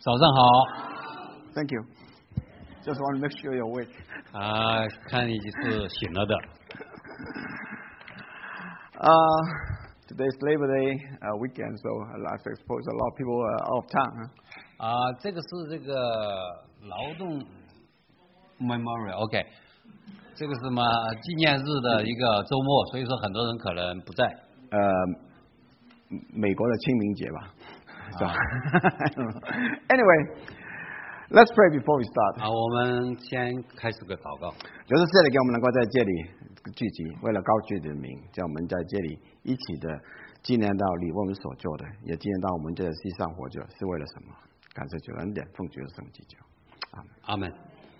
早上好。 Thank you. Just want to make sure you're awake. 看你是醒了的。 Today's Labor Day weekend, so I suppose a lot of people are out of town. 这个是这个劳动 Memorial，OK， 这个是什么纪念日的一个周末，所以说很多人可能不在。 美国的清明节吧。Anyway. Let's pray before we start. 我们先开始个祷告。 就是这里给我们能够在这里聚集，为了高举的名，叫我们在这里一起的纪念到你为我们所做的，也纪念到我们在世上活着是为了什么？感谢主恩典，奉主的圣名祈求。 阿门。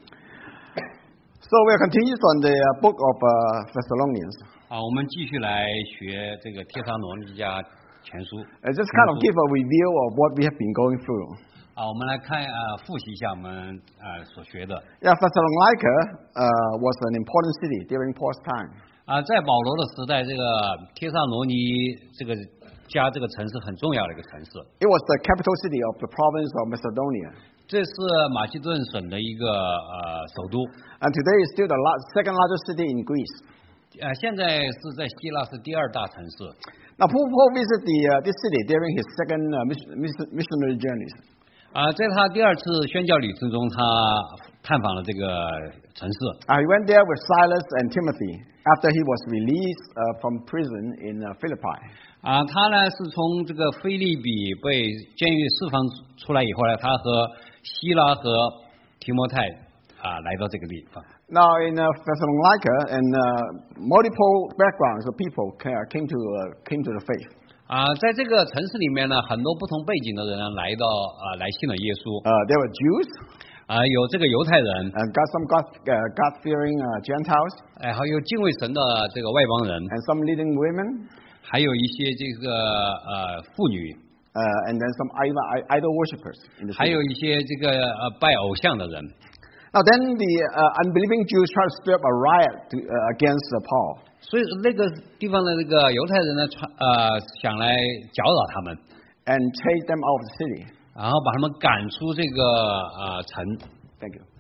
So we continue on the book of Thessalonians. 我们继续来学这个帖撒罗尼迦前书。 Just kind of give a review of what we have been going through. 我们来看复习一下我们所学的。 Yeah, Thessalonica was an important city during Paul's time. 在保罗的时代，这个帖撒罗尼这个城市很重要的一个城市。 It was the capital city of the province of Macedonia. 这是马其顿省的一个首都。 And today is still the second largest city in Greece. 现在是在希腊是第二大城市。 Now Paul visited this city during his second missionary journeys. 在他第二次宣教旅程中，他探访了这个城市。 He went there with Silas and Timothy after he was released from prison in Philippi. 他呢是从这个腓立比被监狱释放出来以后呢，他和希拉和提摩太来到这个地方。 Now in Thessalonica and multiple backgrounds of people came to the faith. 在这个城市里面呢，很多不同背景的人来信了耶稣。 There were Jews. 有这个犹太人。 And some God-fearing Gentiles. 还有敬畏神的这个外邦人。 And some leading women. 还有一些这个妇女。 And then some idol worshippers. 还有一些这个拜偶像的人。 Now then the unbelieving Jews tried to stir up a riot against Paul. 所以那个地方的那个犹太人呢，想来搅扰他们 ，and chase them out of the city， 然后把他们赶出这个城。 Thank you.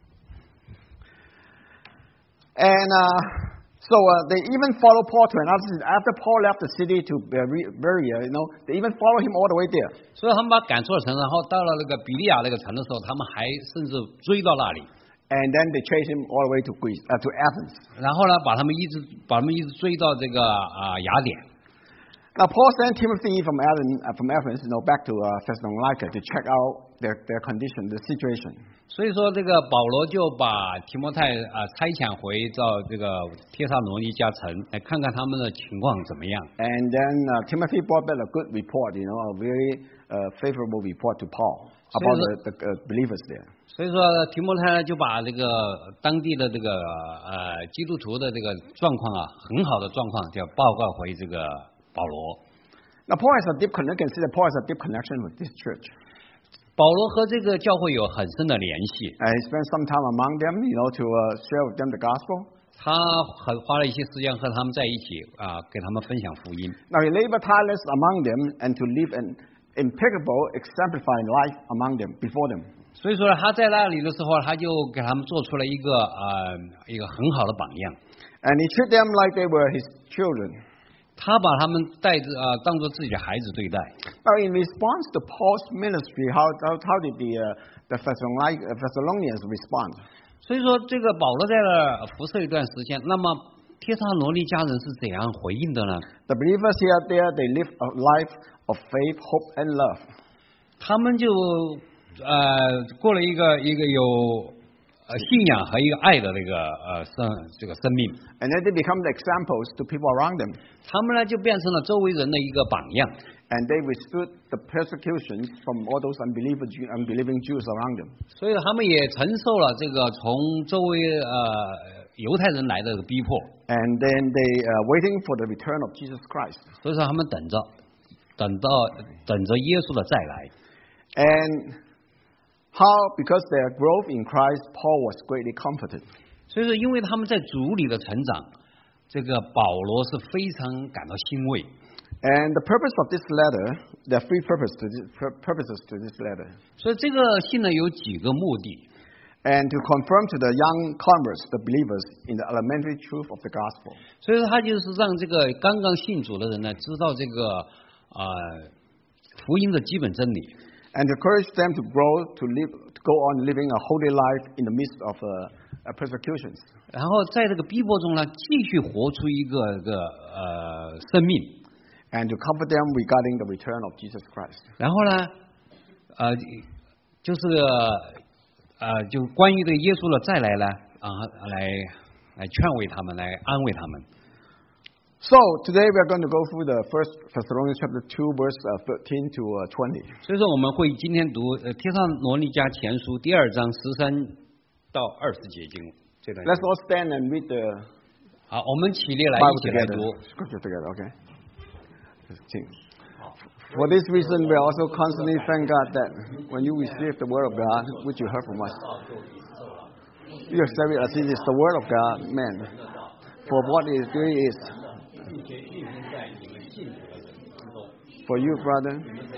And so they even follow Paul to another city. After Paul left the city to Berea, they even follow him all the way there. 所以他们把赶出了城，然后到了那个比利亚那个城的时候，他们还甚至追到那里。 And then they chase him all the way to Greece, to Athens. 然后呢，把他们一直追到这个雅典。 Now Paul sent Timothy from Athens, back to Thessalonica to check out their condition, the situation. 所以说，这个保罗就把提摩太差遣回到这个帖撒罗尼迦城，来看看他们的情况怎么样。 And then Timothy brought back a good report, a very favorable report to Paul about the believers there. 所以说，提摩太呢就把这个当地的这个基督徒的这个状况很好的状况，就报告回这个保罗。 Now Paul has a deep connection with this church. 保罗和这个教会有很深的联系。 He spent some time among them, to share with them the gospel. 他花了一些时间和他们在一起给他们分享福音。 Now he labored tireless among them and to live an impeccable, exemplifying life among them, before them. 所以说他在那里的时候，他就给他们做出了一个很好的榜样。 And he treated them like they were his children. 他把他们当作自己的孩子对待。 Now in response to Paul's ministry, how did the Thessalonians respond? 所以说这个保罗在那服侍一段时间，那么帖撒罗尼迦人是怎样回应的呢？ The believers here there they live a life of faith, hope, and love. 他们就过了一个有信仰和一个爱的这个生命。 And then they become the examples to people around them. 他们呢就变成了周围人的一个榜样。 And they withstood the persecutions from all those unbelieving Jews around them. 所以他们也承受了这个从周围犹太人来的逼迫。 And then they waiting for the return of Jesus Christ. 所以说他们等着耶稣的再来。 And how because their growth in Christ, Paul was greatly comforted. 所以说，因为他们在主里的成长，这个保罗是非常感到欣慰。 And the purpose of this letter, there are three purposes to this letter. 所以这个信呢有几个目的。 And to confirm to the young converts, the believers, in the elementary truth of the gospel. 所以说他就是让这个刚刚信主的人呢，知道这个福音的基本真理。 And to encourage them to grow, to go on living a holy life in the midst of persecutions. 然后在这个逼迫中呢，继续活出一个生命。 And to comfort them regarding the return of Jesus Christ. 然后呢，就是就关于这个耶稣的再来呢，来劝慰他们，来安慰他们。 So today we are going to go through the First Thessalonians chapter 2, verse 13 to 20. 所以说我们会今天读帖撒罗尼迦前书第2章13到20节经这段。 Let's all stand and read the. 好，我们起立来一起来读。 Scripture together, okay? For this reason, we also constantly thank God that when you receive the word of God, which you heard from us, you accept it as it is the word of God, man. For what it is doing is. For you, brother,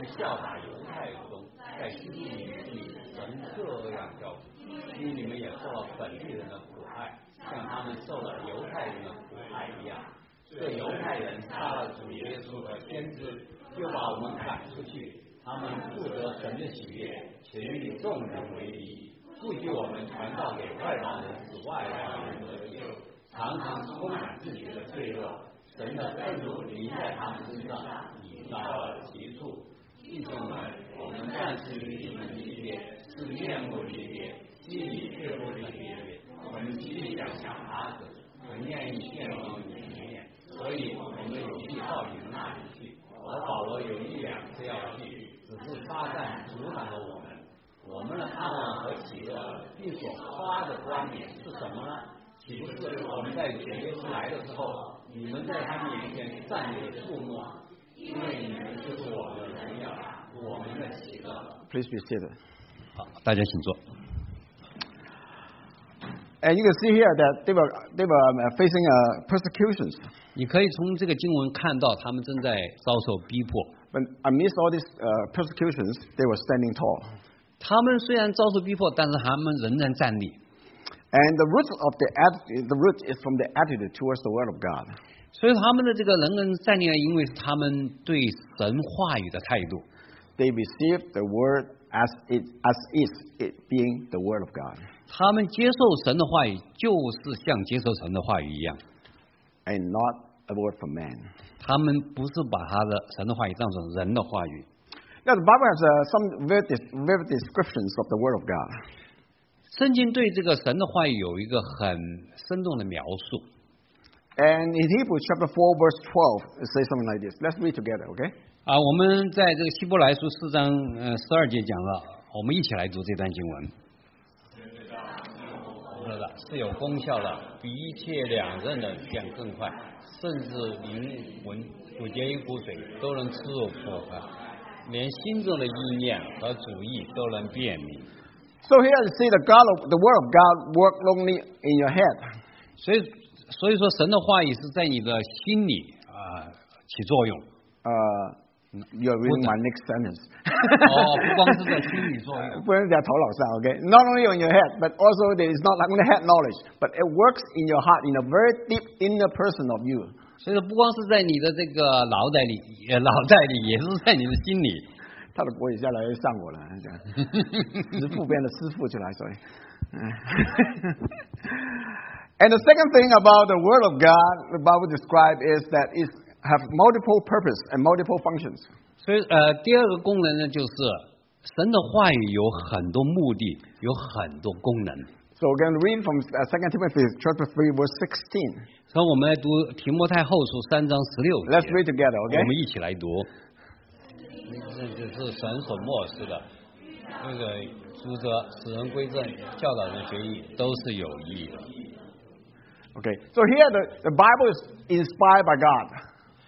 please be seated. 好，大家请坐。 And you can see here that they were facing persecutions. 你可以从这个经文看到，他们正在遭受逼迫。 But amidst all these persecutions, they were standing tall. 他们虽然遭受逼迫，但是他们仍然站立。 And the root is from the attitude towards the word of God. 所以他们的这个仍然站立呢，因为他们对神话语的态度。 They received the word as is it being the word of God. 他们接受神的话语，就是像接受神的话语一样。 And not a word from man. 他们不是把他的神的话语当成人的话语。 Now the Bible has some vivid descriptions of the word of God. 圣经对这个神的话语有一个很生动的描述。 And in Hebrews chapter 4, verse 12, it says something like this. Let's read together, okay? 我们在这个希伯来书4章12节讲了，我们一起来读这段经文。是有功效的，比一切两刃的剑更快，甚至灵魂、骨节与骨髓都能刺入破坏，连心中的意念和主意都能辨明。 So here you see the word of God work only in your head. 所以说神的话语是在你的心里起作用。 You're reading my next sentence. 不光是在心里作用。 不是在头脑上 okay? Not only in your head, but also there is not only head knowledge, but it works in your heart, in a very deep inner person of you. 所以说不光是在你的这个脑袋里，也是在你的心里。 他的国语下来上我了，师父变的师父出来，所以。And the second thing about the word of God, the Bible describes is that it have multiple purpose and multiple functions. 所以第二个功能呢，就是神的话语有很多目的，有很多功能。 So we're going to read from 2 Timothy chapter 3, verse 16. 所以我们来读提摩太后书3章16节。 Let's read together, okay? 我们一起来读。这是神所漠视的，那个主责使人归正、教导人学义，都是有益的。 Okay, so here the Bible is inspired by God.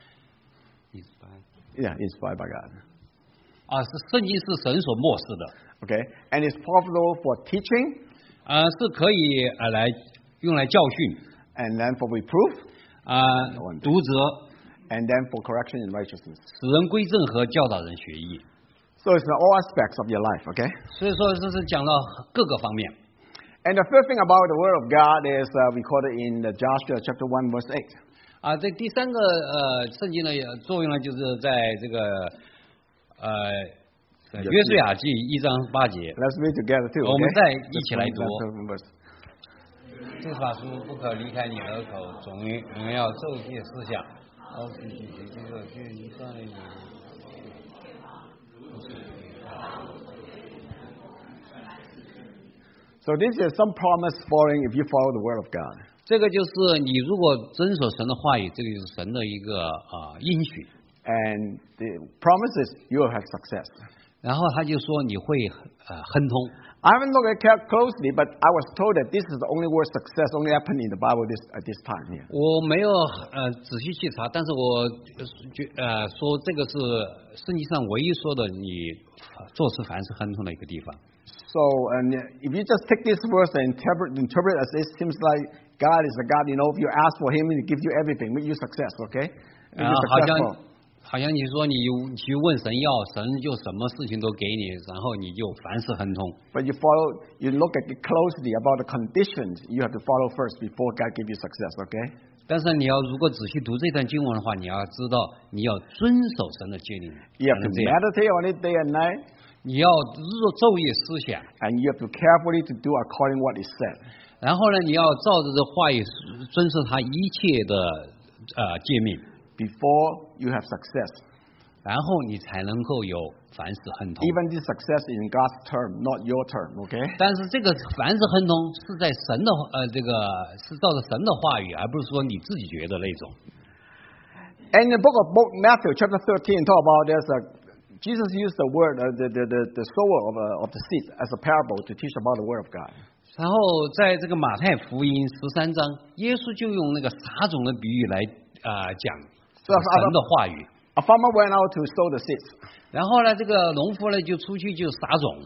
Yeah, inspired by God. 是圣经是神所漠视的。 Okay, and it's profitable for teaching. 是可以用来教训。 And then for reproof. 督责。 and then for correction in righteousness. 使人归正和教导人学义。 So it's in all aspects of your life, okay? 所以说这是讲到各个方面。 And the first thing about the Word of God is recorded in Joshua chapter 1 verse 8. 这第三个圣经的作用呢，就是在这个约书亚记1章8节。 Let's read together too. 我们再一起来读。这法书不可离开你耳口，总要昼夜思想。 So this is some promise following if you follow the Word of God. 这个就是你如果遵守神的话语，这个就是神的一个应许。 And the promise is you will have success. 然后他就说你会亨通。 I haven't looked at it closely, but I was told that this is the only word success only happened in the Bible at this time here. 我没有仔细去查，但是我说这个是圣经上唯一说的你做事凡是亨通的一个地方。 So, and if you just take this verse and interpret as it seems like God is a God, you know, if you ask for Him, He gives you everything, make you success, okay? Make you successful. 好像你说你去问神要，神就什么事情都给你，然后你就凡事亨通。 But you look at it closely about the conditions you have to follow first before God gives you success, okay? 但是你要如果仔细读这段经文的话，你要知道你要遵守神的诫命。 You have to meditate on it day and night. 你要昼夜思想。 And you have to carefully to do according what is said. 然后呢，你要照着这话语遵守他一切的诫命。 Before you have success. 然后你才能够有凡事亨通。 Even this success is in God's term, not your term, okay? 但是这个凡事亨通是在神的是照着神的话语，而不是说你自己觉得那种。 And in the book of Matthew, chapter 13, talk about Jesus used the word, the sower of the seed as a parable to teach about the word of God. 然后在这个马太福音13章，耶稣就用那个撒种的比喻来讲。神的话语。 A farmer went out to sow the seeds. 然后呢，这个农夫呢就出去就撒种。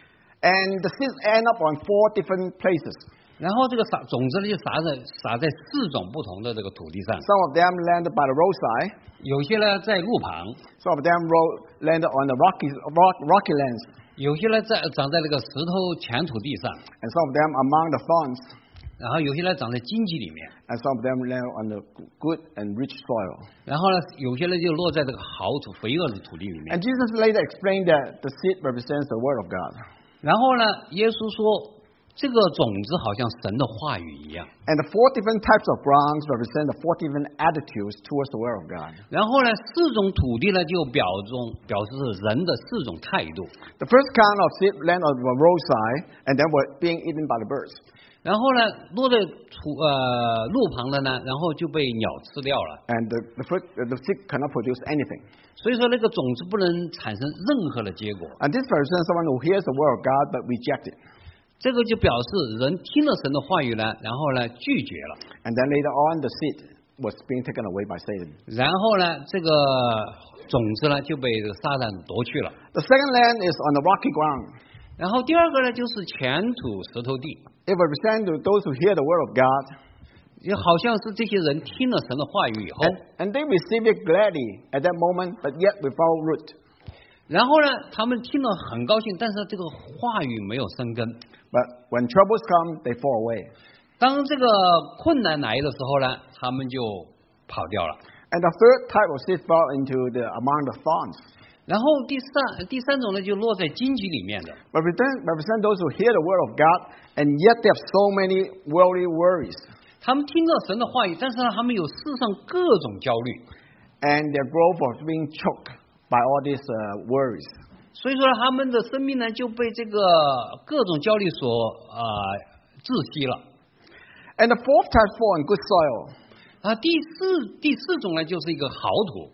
And the seeds end up on 4 different places. 然后这个种子呢就撒在4种不同的这个土地上。 Some of them landed by the roadside. 有些呢在路旁。 Some of them landed on the rocky lands. 有些呢长在那个石头浅土地上。 And some of them among the thorns. 然后有些呢长在荆棘里面。 And some of them land on the good and rich soil. 然后呢，有些呢就落在这个好土、肥沃的土地里面。 And Jesus later explained that the seed represents the word of God. 然后呢，耶稣说，这个种子好像神的话语一样。 And the 4 different types of grounds represent the 4 different attitudes towards the word of God. 然后呢，4种土地呢就表示人的4种态度。 The first kind of seed land on the roadside, and then were being eaten by the birds. 然后呢，落在路旁的呢，然后就被鸟吃掉了。 And the seed cannot produce anything. 所以说，那个种子不能产生任何的结果。 And this represents someone who hears the word of God but rejects it. 这个就表示人听了神的话语呢，然后呢拒绝了。 And then later on, the seed was being taken away by Satan. 然后呢，这个种子呢就被撒旦夺去了。 The second land is on the rocky ground. 然后第二个呢就是浅土石头地。 It represents those who hear the word of God. 也好像是这些人听了神的话语以后 and they receive it gladly at that moment, but yet without root. 然后呢，他们听了很高兴，但是这个话语没有生根。 But when troubles come, they fall away. 当这个困难来的时候呢，他们就跑掉了。 And the third type of seed fell into among the thorns. 然后第三种呢，就落在荆棘里面的。 Represent those who hear the word of God, and yet they have so many worldly worries. 他们听到神的话语，但是呢，他们有世上各种焦虑。 And their growth was being choked by all these worries. 所以说，他们的生命呢就被这个各种焦虑所窒息了。 And the fourth type fall on good soil. 第四种呢，就是一个好土。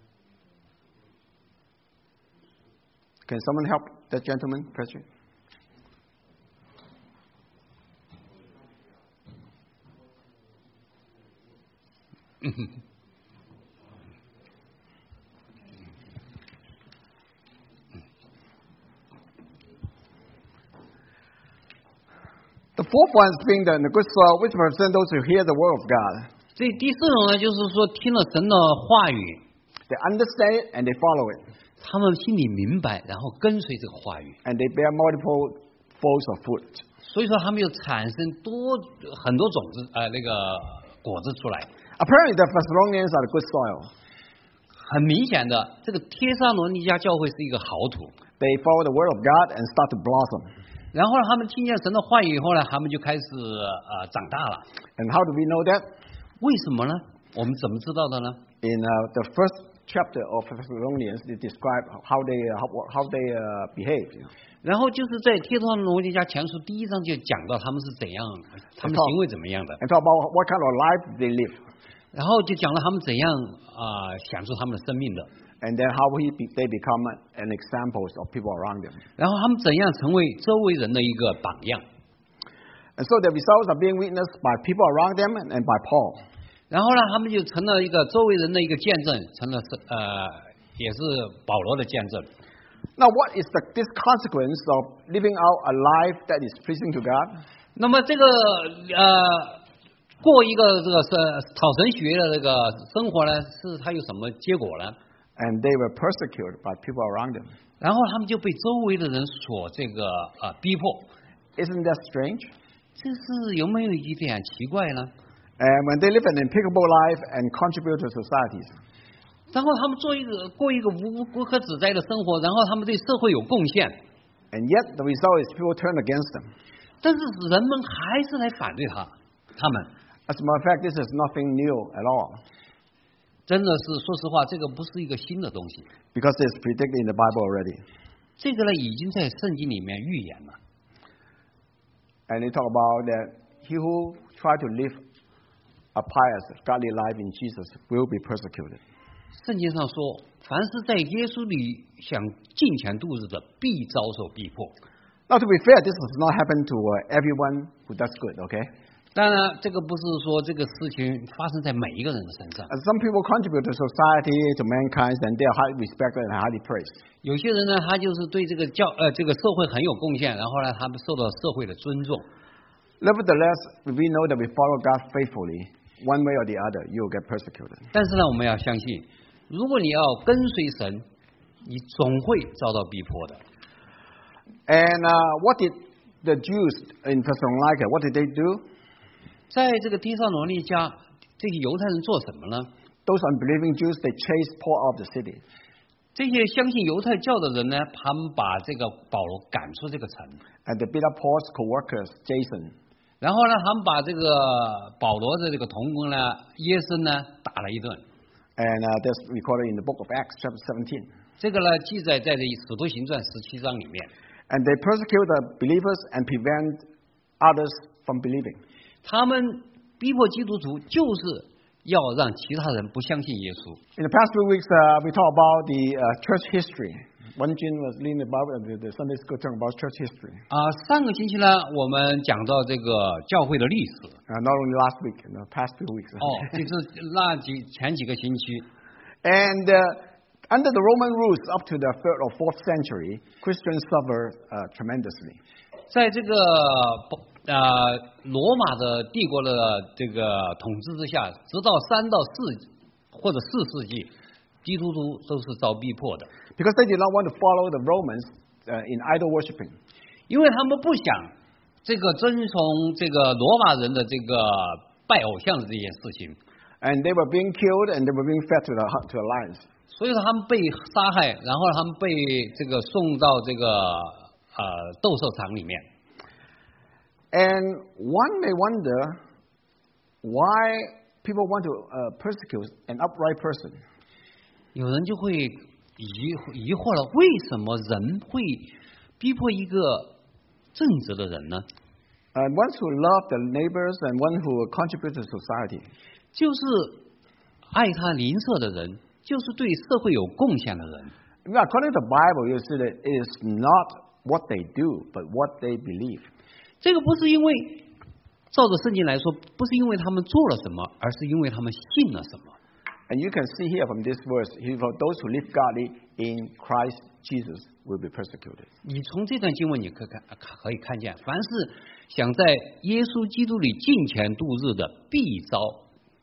Can someone help that gentleman, Patrick? The fourth one is being the good soil, which represents those who hear the word of God. 这第四种呢，就是说听了神的话语， They understand it and they follow it. 他们心里明白，然后跟随这个话语， And they bear multiple folds of fruit. 所以说他们就产生很多种子那个果子出来。 Apparently the Thessalonians are the good soil. 很明显的，这个帖撒罗尼迦教会是一个好土。 They follow the word of God and start to blossom. 然后他们听见神的话语以后呢，他们就开始长大了。 And how do we know that? 为什么呢？我们怎么知道的呢？ In the first chapter of Thessalonians, they describe how they behave. 然后就是在帖撒罗尼迦前书第1章就讲到他们是怎样，他们行为怎么样的， And talk about what kind of life they live. 然后就讲了他们怎样享受他们的生命的， And then how they become an example of people around them. 然后他们怎样成为周围人的一个榜样。 And so the results are being witnessed by people around them and by Paul. 然后呢，他们就成了一个周围人的一个见证，成了也是保罗的见证。 Now, what is this consequence of living out a life that is pleasing to God? 那么这个过一个这个是讨神喜悦的这个生活呢，是它有什么结果呢？ And they were persecuted by people around them. 然后他们就被周围的人所这个逼迫。 Isn't that strange? 这是有没有一点奇怪呢？ And when they live an impeccable life and contribute to societies, 然后他们过一个无可指摘的生活，然后他们对社会有贡献， and yet the result is people turn against them. 但是人们还是来反对他们。 As a matter of fact, this is nothing new at all, 真的是说实话，这个不是一个新的东西， because it's predicted in the Bible already. 这个呢已经在圣经里面预言了。 And they talk about that he who try to live a pious, godly life in Jesus will be persecuted. 圣经上说，凡是在耶稣里想敬虔度日的，必遭受逼迫。 Now, to be fair, this does not happen to everyone who does good, okay? 当然，这个不是说这个事情发生在每一个人的身上。 As some people contribute to society, to mankind, and they are highly respected and highly praised. 有些人呢，他就是对这个这个社会很有贡献，然后呢，他们受到社会的尊重。 Nevertheless, we know that we follow God faithfully, one way or the other, you will get persecuted. 但是呢，我们要相信，如果你要跟随神，你总会遭到逼迫的。 And what did the Jews in Thessalonica, what did they do? 在这个帖撒罗尼迦，这些犹太人做什么呢？ Those unbelieving Jews, they chased Paul out of the city. 这些相信犹太教的人呢，他们把这个保罗赶出这个城， And they beat up Paul's co-workers, Jason. 然后呢，他们把这个保罗的这个同工呢，耶森呢，打了一顿。 And that's recorded in the book of Acts, chapter 17. 这个呢，记载在这《使徒行传》17章里面。 And they persecute the believers and prevent others from believing. 他们逼迫基督徒，就是要让其他人不相信耶稣。 In the past few weeks, we talked about the church history. One Jin was leading the Sunday school talking about church history. 上个星期呢，我们讲到这个教会的历史。 Not only last week, in the past few weeks. 就是前几个星期。 And under the Roman rules up to the 3rd or 4th century, Christians suffered tremendously. 在这个罗马的帝国的这个统治之下，直到3到4或者4世纪，基督徒都是遭逼迫的， Because they did not want to follow the Romans in idol worshiping. 因为他们不想这个遵从这个罗马人的这个拜偶像的这件事情， And they were being killed and they were being fed to the lions. 所以说他们被杀害，然后他们被这个送到这个斗兽场里面。 And one may wonder why people want to persecute an upright person. 有人就会疑惑了，为什么人会逼迫一个正直的人呢？ Ones who love their neighbors and one who contribute to society. 就是爱他邻舍的人，就是对社会有贡献的人。 According to the Bible, you see that it is not what they do, but what they believe. 这个不是因为照着圣经来说，不是因为他们做了什么，而是因为他们信了什么。 And you can see here from this verse, for those who live godly in Christ Jesus will be persecuted. 你从这段经文你可以看见，凡是想在耶稣基督里敬虔度日的，必遭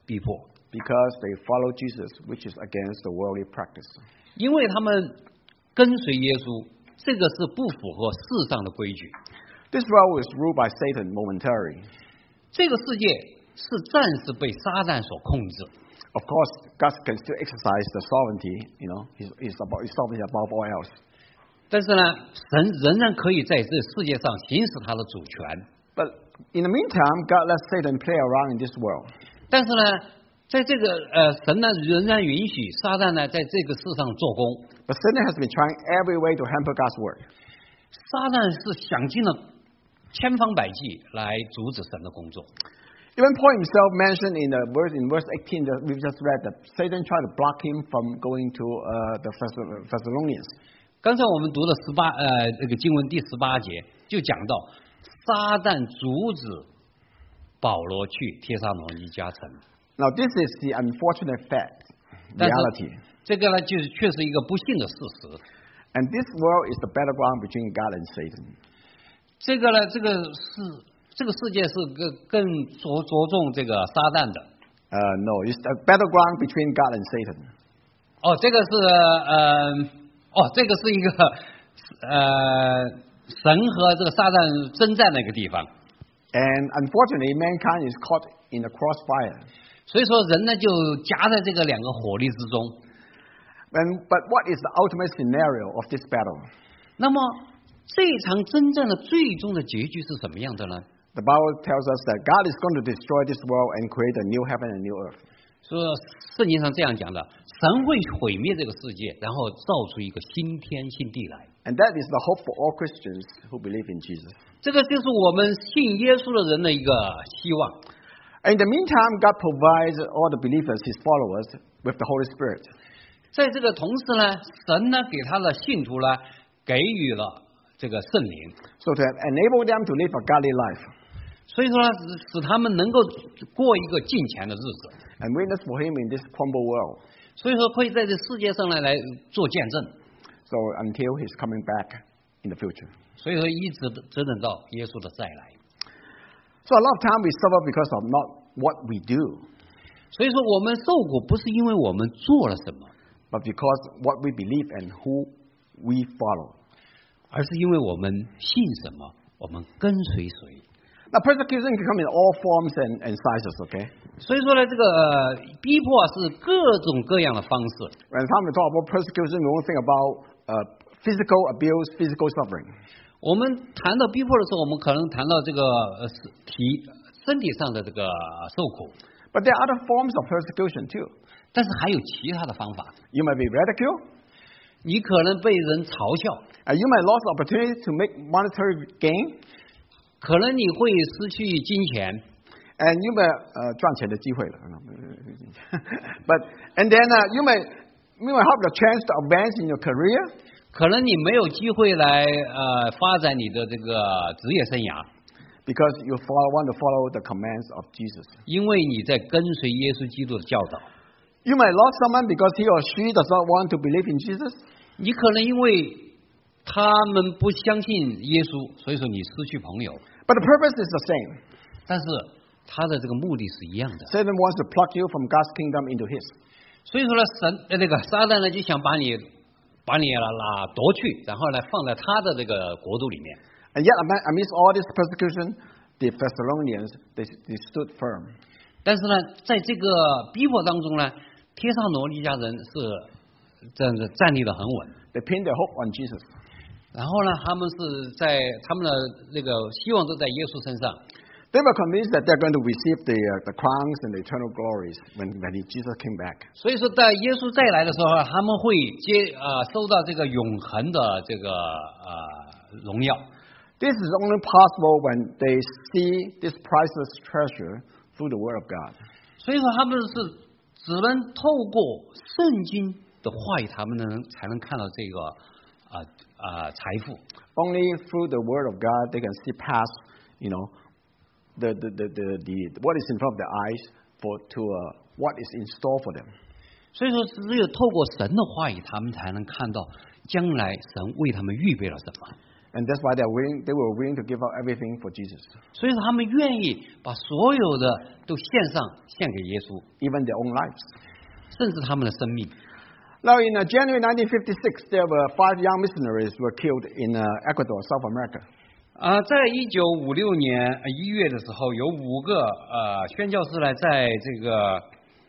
逼迫， because they follow Jesus, which is against the worldly practice. 因为他们跟随耶稣，这个是不符合世上的规矩。 This world is ruled by Satan momentarily. 这个世界是暂时被撒旦所控制。 Of course, God can still exercise the sovereignty, he's sovereign above all else. 但是呢，神仍然可以在这世界上行使他的主权。 But in the meantime, God lets Satan play around in this world. 但是呢，在这个神呢仍然允许撒旦呢在这个世上做工。 But Satan has been trying every way to hamper God's work. 撒旦是想尽了千方百计来阻止神的工作。 Even Paul himself mentioned in verse 18 that we've just read that Satan tried to block him from going to the Thessalonians. 刚才我们读的这个经文第18节就讲到，撒旦阻止保罗去帖撒罗尼迦城。 Now this is the unfortunate fact, reality. 这个呢，就是确实一个不幸的事实。 And this world is the battleground between God and Satan. 这个呢，这个世界是更着重这个撒旦的。 No, it's the battleground between God and Satan. 这个是这个是一个神和这个撒旦征战的一个地方。 And unfortunately, mankind is caught in the crossfire. 所以说人呢就夹在这个两个火力之中。 But what is the ultimate scenario of this battle? 那么这场征战的最终的结局是什么样的呢？ The Bible tells us that God is going to destroy this world and create a new heaven and new earth. 说圣经上这样讲的，神会毁灭这个世界，然后造出一个新天新地来。 And that is the hope for all Christians who believe in Jesus. 这个就是我们信耶稣的人的一个希望。 In the meantime, God provides all the believers, His followers, with the Holy Spirit. 在这个同时呢，神呢给他的信徒呢给予了这个圣灵， So to enable them to live a godly life 所以说呢，使他们能够过一个敬虔的日子。 and witness for Him in this crumbled world. 所以说可以在这世界上呢来做见证。 So until He's coming back in the future. 所以说一直只等到耶稣的再来。 So a lot of time we suffer because of not what we do, 所以说我们受苦不是因为我们做了什么， but because what we believe and who we follow. 而是因为我们信什么，我们跟随谁。 Now persecution can come in all forms and sizes, okay? 所以说呢，这个逼迫是各种各样的方式。 When time we talk about persecution, we won't think about physical abuse, physical suffering. 我们谈到逼迫的时候，我们可能谈到这个身体上的这个受苦， But there are other forms of persecution too. 但是还有其他的方法。 You might be ridiculed. 你可能被人嘲笑， You might lose opportunity to make monetary gain. 可能你会失去金钱， And you may 赚钱的机会了。And then you may have the chance to advance in your career. 可能你没有机会来发展你的这个职业生涯， Because you want to follow the commands of Jesus. 因为你在跟随耶稣基督的教导。 You might lose someone because he or she does not want to believe in Jesus. 你可能因为他们不相信耶稣，所以说你失去朋友。 But the purpose is the same. 但是他的这个目的是一样的。 Satan wants to pluck you from God's kingdom into his. 所以说呢，那个撒旦呢就想把你夺去，然后呢放在他的这个国度里面。 And yet amidst all this persecution, the Thessalonians, they stood firm. 但是呢，在这个逼迫当中呢，帖撒罗尼迦人是这样子站立得很稳。 They pinned their hope on Jesus. 然后呢，他们是在他们的那个希望都在耶稣身上。 They were convinced that they're going to receive the crowns and the eternal glories when Jesus came back. 所以说，在耶稣再来的时候，他们会收到这个永恒的这个荣耀。 This is only possible when they see this priceless treasure through the Word of God. 所以说，他们是只能透过圣经的话语，他们才能看到这个财富。 Only through the Word of God they can see past, the what is in front of their eyes to what is in store for them. 所以说，只有透过神的话语，他们才能看到将来神为他们预备了什么。 And that's why they were willing to give up everything for Jesus. 所以说他们愿意把所有的都献给耶稣， Even their own lives. 甚至他们的生命。 Now, in January 1956, there were 5 young missionaries were killed in Ecuador, South America. 在1956年1月的时候，有5个宣教士呢，在这个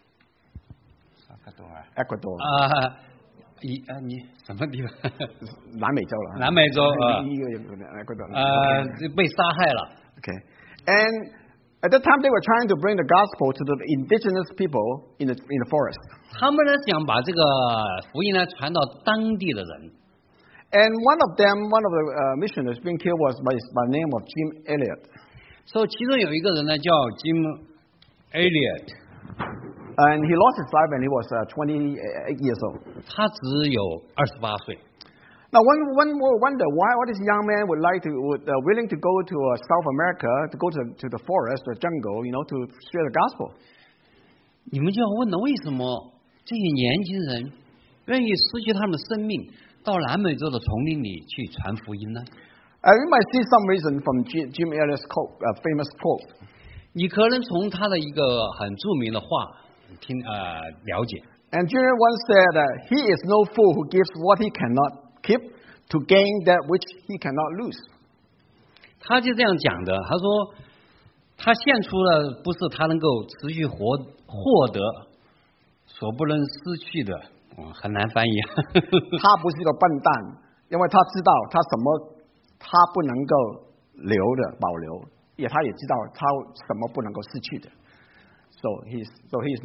Ecuador. 你什么地方？ 南美洲了。 南美洲 Ecuador. 被杀害了。 Okay. And at that time, they were trying to bring the gospel to the indigenous people in the forest. 他们呢想把这个福音呢传到当地的人。 And one of the missionaries being killed was by the name of Jim Elliot. 所以其中有一个人呢叫 Jim Elliot， And he lost his life when he was 28 years old. 他只有28岁。 Now, one more wonder why this young man willing to go to South America, to go to the forest, the jungle, to share the gospel. 你们就要问了，为什么这些年轻人愿意失去他们的生命，到南美洲的丛林里去传福音呢？ You might see some reason from Jim Elliot's famous quote. 你可能从他的一个很著名的话了解。 And Jim once said, "He is no fool who gives what he cannot keep to gain that which he cannot lose." 他就这样讲的，他说他献出了不是他能够持续获得所不能失去的，很难翻译。 他不是一个笨蛋，因为他知道他不能够保留，他也知道他什么不能够失去的。So he's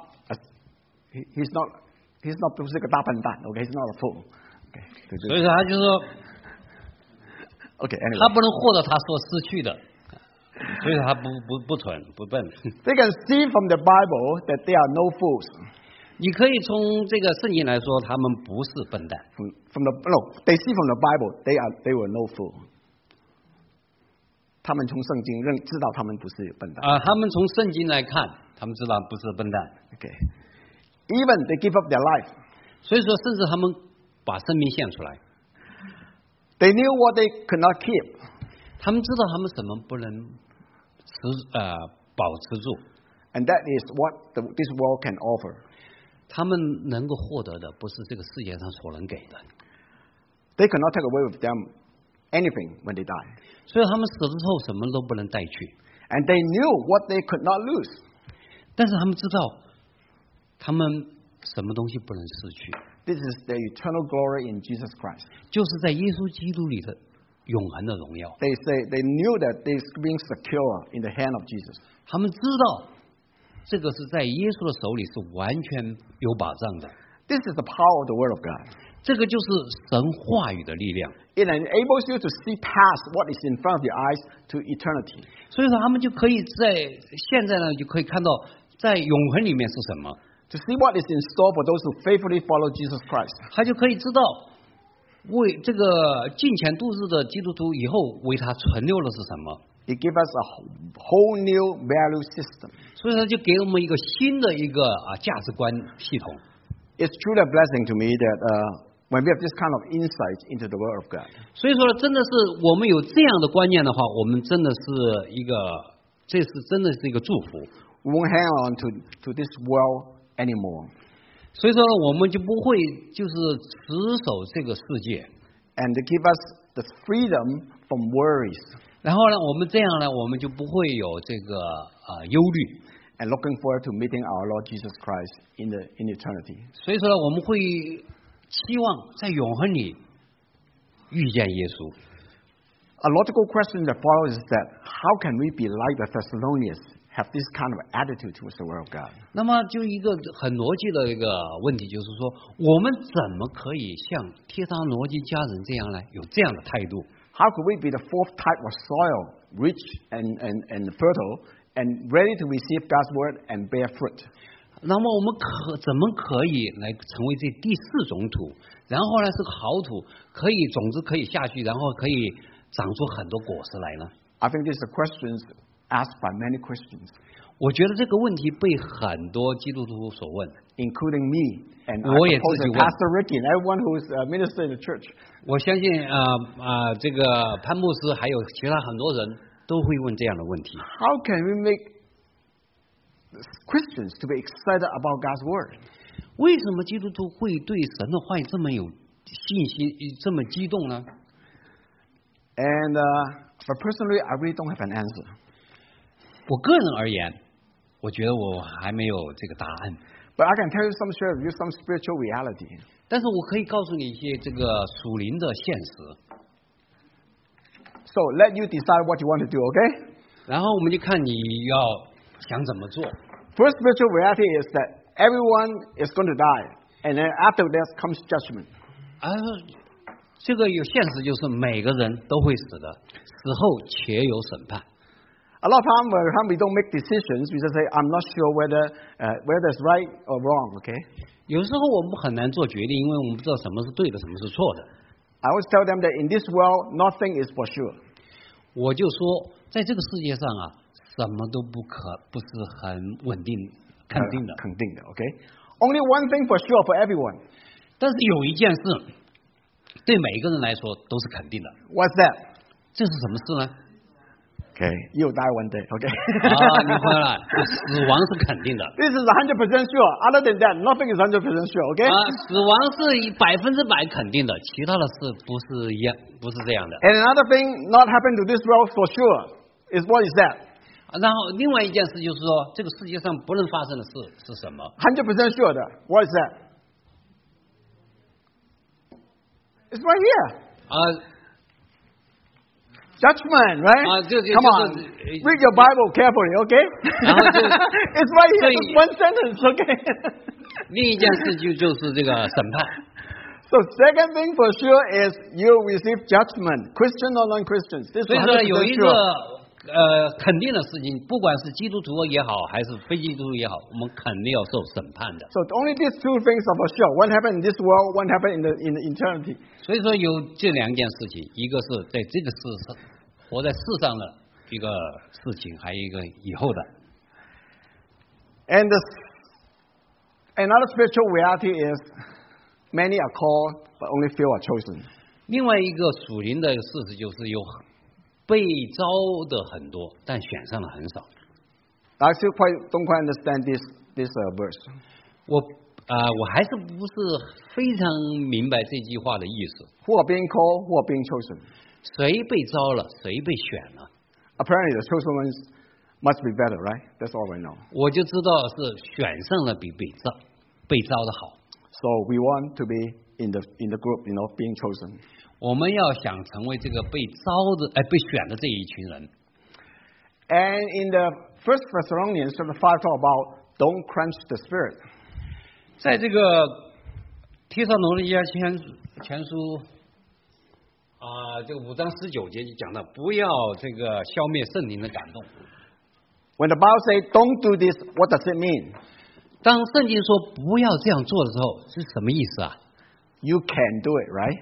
not 不是个大笨蛋 ，OK，he's not a fool。 所以说他就说 ，OK， 他不能获得他所失去的，所以说他不蠢不笨。 They can see from the Bible that they are no fools. 你可以从这个圣经来说，他们不是笨蛋。 They see from the Bible they were no fool. 他们从圣经知道他们不是笨蛋。 他们从圣经来看，他们知道不是笨蛋。 Even they give up their life. 所以说，甚至他们把生命献出来。 They knew what they could not keep. 他们知道他们什么不能保持住。 And that is what this world can offer. 他们能够获得的不是这个世界上所能给的。 They cannot take away with them anything when they die. 所以他们死了之后什么都不能带去。 And they knew what they could not lose. 但是他们知道，他们什么东西不能失去。 This is the eternal glory in Jesus Christ. 就是在耶稣基督里的永恒的荣耀。 They knew that they being secure in the hand of Jesus. 他们知道这个是在耶稣的手里是完全有保障的。 This is the power of the Word of God. 这个就是神话语的力量。 It enables you to see past what is in front of your eyes to eternity. 所以说，他们就可以在现在呢，就可以看到在永恒里面是什么。 To see what is in store for those who faithfully follow Jesus Christ. 他就可以知道为这个敬虔度日的基督徒以后为他存留的是什么。 It gives us a whole new value system. 所以他就给我们一个新的一个价值观系统。 It's truly a blessing to me that when we have this kind of insight into the Word of God. 所以说，真的是我们有这样的观念的话，我们真的是真的是一个祝福。 We won't hang on to this world anymore. 所以说呢，我们就不会就是死守这个世界。 And they give us the freedom from worries. 然后呢，我们这样呢，我们就不会有这个忧虑。 And looking forward to meeting our Lord Jesus Christ in eternity. 所以说呢，我们会期望在永恒里遇见耶稣。 A logical question that follows is that how can we be like the Thessalonians, have this kind of attitude towards the Word of God? 那么就一个很逻辑的一个问题，就是说，我们怎么可以像帖撒罗尼迦人这样呢？有这样的态度？ How could we be the fourth type of soil, rich and fertile, and ready to receive God's word and bear fruit? 那么我们怎么可以来成为这第四种土？然后呢，是个好土，种子可以下去，然后可以长出很多果实来呢？ I think these are questions asked by many Christians, 我觉得这个问题被很多基督徒所问， including me and I 我也 suppose 自己 that 问。 Pastor Ricky and everyone who's a minister in the church. 我相信这个潘牧师还有其他很多人都会问这样的问题。 How can we make Christians to be excited about God's word? 为什么基督徒会对神的话语这么有信心，这么激动呢？ And but personally, I really don't have an answer. 我个人而言，我觉得我还没有这个答案。 But I can tell you share with you some spiritual reality. 但是我可以告诉你一些这个属灵的现实。 So let you decide what you want to do, okay? 然后我们就看你要想怎么做。 First spiritual reality is that everyone is going to die, and then after death comes judgment. 这个有现实就是每个人都会死的，死后且有审判。 A lot of time we don't make decisions, we just say, I'm not sure whether it's right or wrong, okay? 有时候我们很难做决定，因为我们不知道什么是对的，什么是错的。 I always tell them that in this world, nothing is for sure. 我就说，在这个世界上啊，什么都不是很稳定、肯定的。 肯定的, okay? Only one thing for sure for everyone. 但是有一件事，对每一个人来说都是肯定的。 What's that? 这是什么事呢？ Okay, you'll die one day, okay? 你回来，死亡是肯定的。 This is 100% sure. Other than that, nothing is 100% sure, okay? 死亡是100%肯定的，其他的事不是一样，不是这样的。 And another thing not happen to this world for sure is what is that? 然后另外一件事就是说，这个世界上不能发生的事是什么？ 100% sure 的 What is that? It's right here. Judgment, right? Come on, read your Bible carefully, okay? It's right here, just one sentence, okay? 另一件事就是这个审判。 So second thing for sure is you receive judgment, Christian or non-Christians. This 所以说 100% 有一 sure. 个肯定的事情，不管是基督徒也好，还是非基督徒也好，我们肯定要受审判的。 So only these two things are for sure. One happened in this world, one happened in the eternity. 所以说有这两件事情，一个是在这个世上活在世上的一个事情，还有一个以后的。 And another spiritual reality is many are called, but only few are chosen. 另外一个属灵的事实就是有被招的很多，但选上的很少。 I still don't quite understand this verse. 我还是不是非常明白这句话的意思。 Who are being called, who are being chosen? 谁被招了，谁被选了？ Apparently the chosen ones must be better, right? That's all I know. 我就知道是选上了比被招的好。 So we want to be in the group, being chosen. 我们要想成为这个被选的这一群人。 And in the First Thessalonians chapter 5 talk about don't quench the spirit. 在这个帖撒罗尼迦前书这个5章19节就讲到，不要这个消灭圣灵的感动。 When the Bible says don't do this, what does it mean? 当圣经说不要这样做的时候，是什么意思啊？ You can do it, right?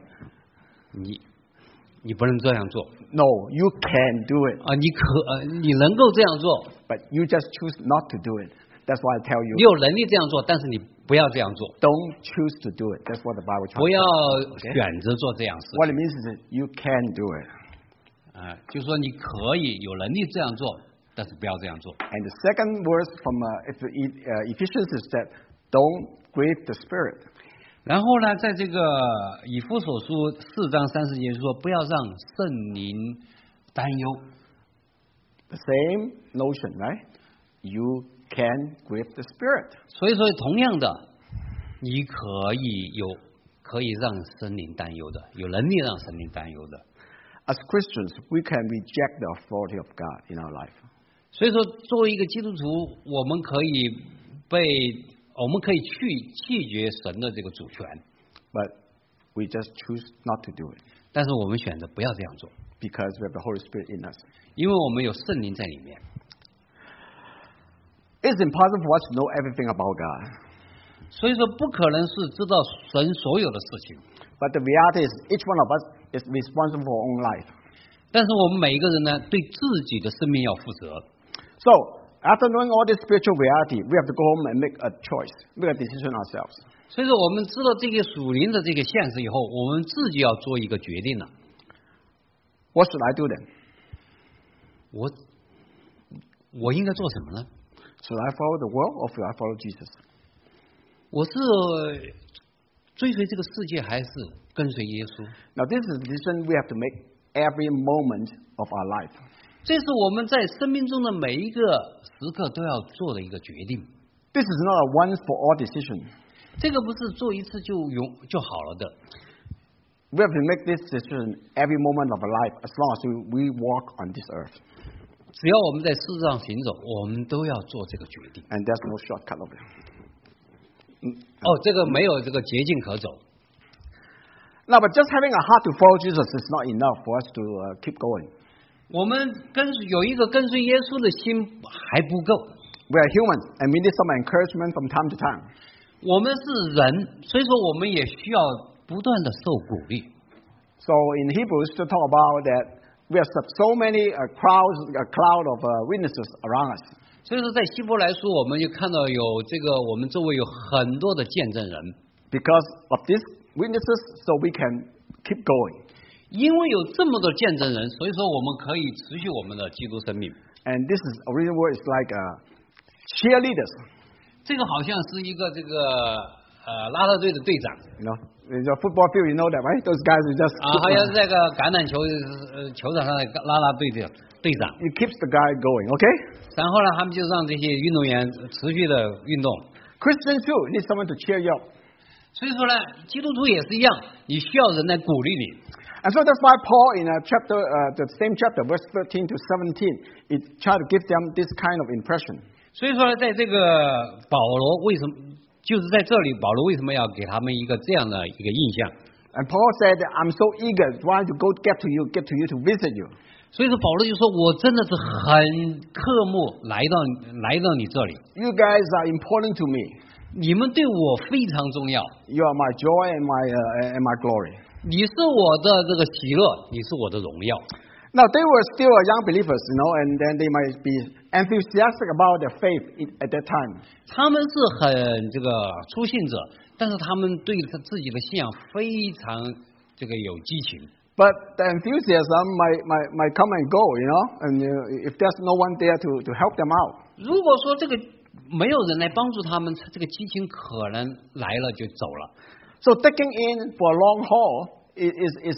你不能这样做。 No, you can do it. 你能够这样做， But you just choose not to do it. That's why I tell 你 you, 有能力这样做，但是你不要这样做， don't choose to do it. That's what the Bible 不要 says. 选择做这样事。 What it means is that you can do it. 就是说你可以有能力这样做，但是不要这样做。 And the second verse from Ephesians is that don't grieve the Spirit. 然后呢，在这个以弗所书4章30节说，不要让圣灵担忧。 The same notion, right? You can grieve the Spirit. 所以说，同样的，你可以让圣灵担忧的，有能力让圣灵担忧的。 As Christians, we can reject the authority of God in our life. 所以说，作为一个基督徒，我们可以弃绝神的这个主权， But we just choose not to do it 但是我们选择不要这样做， because we have the Holy Spirit in us. 因为我们有圣灵在里面。 It's impossible for us to know everything about God. 所以说，不可能是知道神所有的事情。 But the reality is each one of us is responsible for our own life. 但是我们每一个人呢，对自己的生命要负责。 So after knowing all this spiritual reality, we have to go home and make a choice, make a decision ourselves. 所以说，我们知道这个属灵的这个现实以后，我们自己要做一个决定了。 What should I do then? 我应该做什么呢？ Should I follow the world or should I follow Jesus? 我是追随这个世界，还是跟随耶稣？ Now this is a decision we have to make every moment of our life. 这是我们在生命中的每一个时刻都要做的一个决定。 This is not a once for all decision. 这个不是做一次就好了的。 We have to make this decision every moment of our life as long as we walk on this earth. 只要我们在世上行走，我们都要做这个决定。 And there's no shortcut of it. 这个没有这个捷径可走。 Now, but just having a heart to follow Jesus is not enough for us to keep going. 我们有一个跟随耶稣的心还不够。 We are humans and we need some encouragement from time to time. 我们是人，所以说我们也需要不断的受鼓励。 So in Hebrews, to talk about that we have so many a cloud of witnesses around us. 所以说，在希伯来书，我们就看到有这个我们周围有很多的见证人。 Because of these witnesses, so we can keep going. 因为有这么多见证人，所以说我们可以持续我们的基督生命。 And this is original word is like cheerleaders. 这个好像是一个啦啦队的队长。 You know, in the football field, you know that, right? Those guys who just 好像是这个橄榄球球场上的啦啦队的队长。 it keeps the guy going. Okay. 然后呢，他们就让这些运动员持续的运动。 Christians too need someone to cheer you up. 所以说呢，基督徒也是一样，你需要人来鼓励你。 And so that's why Paul in the same chapter, verse 13 to 17, it tried to give them this kind of impression. 所以说呢，在这个保罗为什么就是在这里，保罗为什么要给他们一个这样的一个印象？ And Paul said, I'm so eager trying to get to you to visit you. 所以说保罗就说，我真的是很渴慕来到你这里， You guys are important to me. 你们对我非常重要， You are my joy and my glory. 你是我的这个喜乐，你是我的荣耀。 Now they were still young believers, and then they might be enthusiastic about their faith at that time. 他们是很这个初信者，但是他们对他自己的信仰非常这个有激情。 But the enthusiasm might come and go, and if there's no one there to help them out. 如果说这个没有人来帮助他们，这个激情可能来了就走了。 So taking in for a long haul is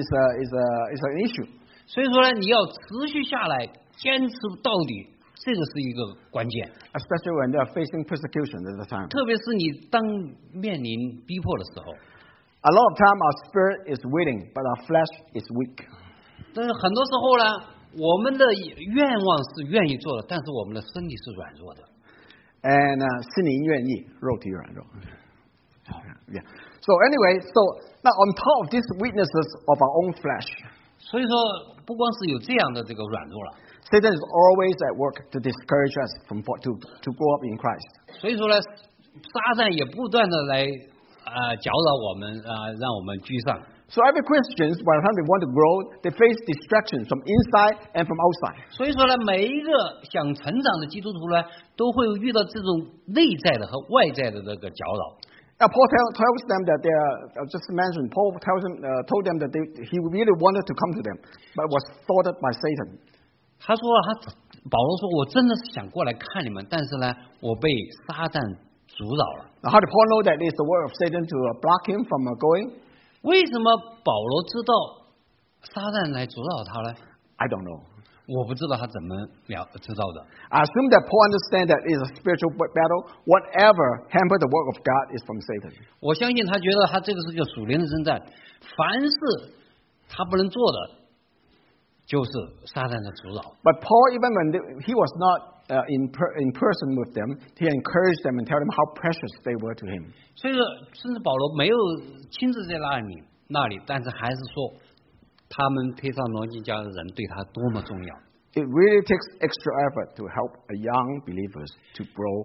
an issue. 所以说呢，你要持续下来，坚持到底，这个是一个关键。 Especially when they are facing persecution at the time. 特别是你当面临逼迫的时候， A lot of time our spirit is willing, but our flesh is weak. 但是很多时候呢，我们的愿望是愿意做的，但是我们的身体是软弱的。 And 心灵愿意，肉体软弱。Yeah. So anyway, now on top of these weaknesses of our own flesh, 所以说，不光是有这样的这个软弱了， Satan is always at work to discourage us to grow up in Christ. 所以说呢，撒旦也不断的来搅扰我们让我们居上。 So every Christian, by the time they want to grow, they face distractions from inside and from outside. 所以说呢，每一个想成长的基督徒呢，都会遇到这种内在的和外在的这个搅扰。 Now Paul tells them that they are, just mentioned, Paul told them that he really wanted to come to them, but was thwarted by Satan. 保罗说，我真的是想过来看你们，但是呢，我被撒旦阻扰了。 Now how did Paul know that it's the work of Satan to block him from going? 为什么保罗知道撒旦来阻扰他呢？ I don't know. 我不知道他怎么知道的。 I assume that Paul understands that it is a spiritual battle. Whatever hamper the work of God is from Satan. 我相信他觉得他这个是个属灵的征战，凡是他不能做的，就是撒旦的阻扰。 But Paul, even when he was not in person with them, he encouraged them and told them how precious they were to him. 所以说，甚至保罗没有亲自在那里，但是还是说，他们帖撒罗尼迦的人对他多么重要。 It really takes extra effort to help young believers to grow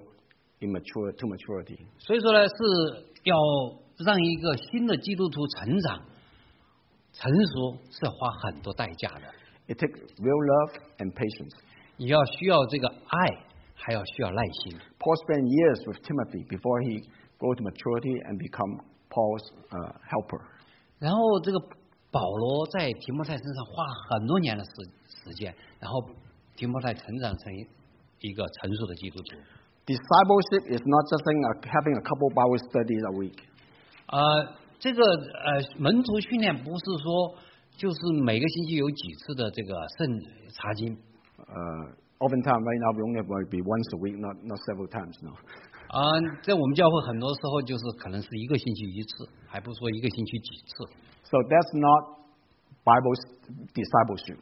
to maturity. 所以说呢，是要让一个新的基督徒成长、成熟，是要花很多代价的。 It takes real love and patience. 你要需要这个爱，还要需要耐心。 Paul spent years with Timothy before he grew to maturity and become Paul's helper. 然后这个保罗在提摩太身上花很多年的时间，然后提摩太成长成一个成熟的基督徒。 Discipleship is not just having a couple Bible studies a week. 这个门徒训练不是说就是每个星期有几次的这个圣查经。 Oftentimes right now we only will be once a week, not several times now. 在我们教会很多时候就是可能是一个星期一次，还不是说一个星期几次。 So that's not Bible discipleship.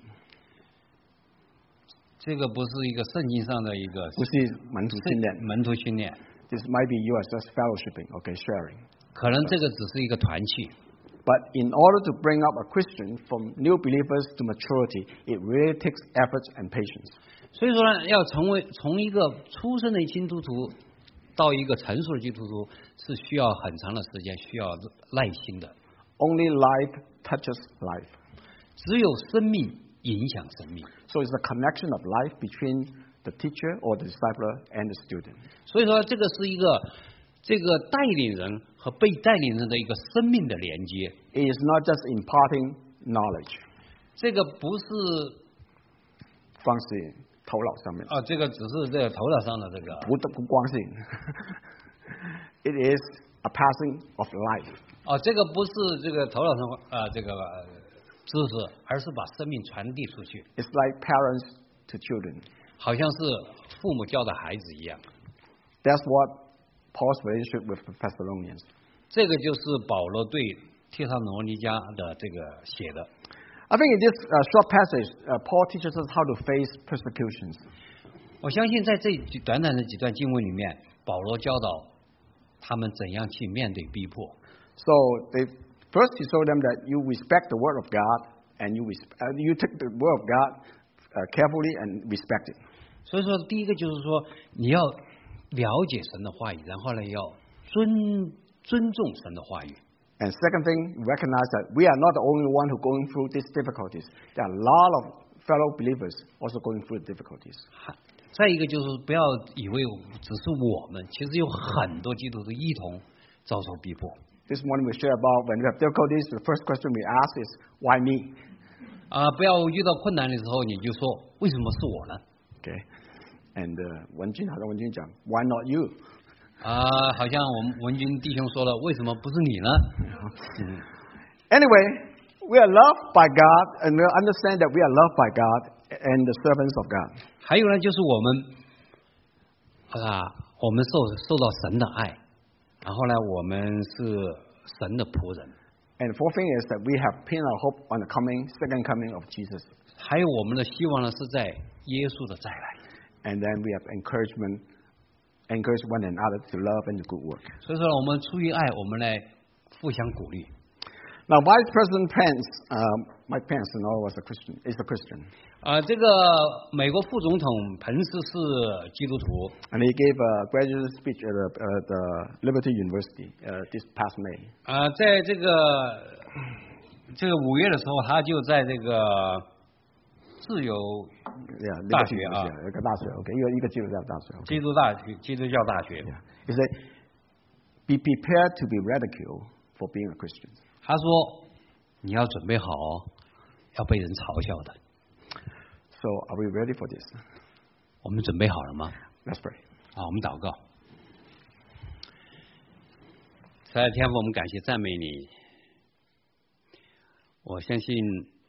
这个不是一个圣经上的一个不是门徒训练。 门徒训练。 This might be you as just fellowshipping, okay, sharing. 可能这个只是一个团契。 But in order to bring up a Christian from new believers to maturity, it really takes effort and patience. 所以说呢，要从一个出生的基督徒到一个成熟的基督徒，是需要很长的时间，需要耐心的。 Only life touches life. 只有生命影响生命。 So it's the connection of life between the teacher or the disciple and the student. 所以说，这个是一个这个带领人和被带领人的一个生命的连接。 It is not just imparting knowledge. 这个不是放是头脑上面。 这个只是这个头脑上的这个。 不光是。It is a passing of life. 这个不是这个头脑上这个知识，而是把生命传递出去。 It's like parents to children. 好像是父母教的孩子一样。 That's what Paul's relationship with the Thessalonians. 这个就是保罗对帖撒罗尼迦的这个写的。 I think in this short passage, Paul teaches us how to face persecutions. 我相信在这短短的几段经文里面，保罗教导他们怎样去面对逼迫。 So first he showed them that you respect the word of God and you take the word of God carefully and respect it. 所以说，第一个就是说你要了解神的话语，然后呢要尊重神的话语。 And second thing, recognize that we are not the only one who going through these difficulties. There are a lot of fellow believers also going through difficulties. 再一个就是不要以为只是我们，其实有很多基督徒一同遭受逼迫。 This morning we share about when we have difficulties, the first question we ask is, why me? 不要遇到困难的时候你就说为什么是我呢？ Okay. And 文君讲 why not you? 好像我们文君弟兄说了，为什么不是你呢？ Anyway, we are loved by God and we understand that we are loved by God and the servants of God. 还有呢，就是我们受到神的爱，然后呢，我们是神的仆人。 And the fourth thing is that we have pinned our hope on the second coming of Jesus. 还有我们的希望呢，是在耶稣的再来。 And then we have encourage one another to love and do good work. 所以说，我们出于爱，我们来互相鼓励。 Now, Vice President Pence, Mike Pence, is a Christian. 这个美国副总统彭斯是基督徒。 And he gave a graduate speech at the Liberty University this past May. 在这个5月的时候，他就在这个自由大学一个大学 ，OK， 一个基督教大学。 基督教大学。 He said, "Be prepared to be ridiculed for being a Christian." 他说：“你要准备好，要被人嘲笑的。” So, are we ready for this? 我们准备好了吗？ Let's pray. 好，我们祷告。亲爱的天父，我们感谢赞美你。我相信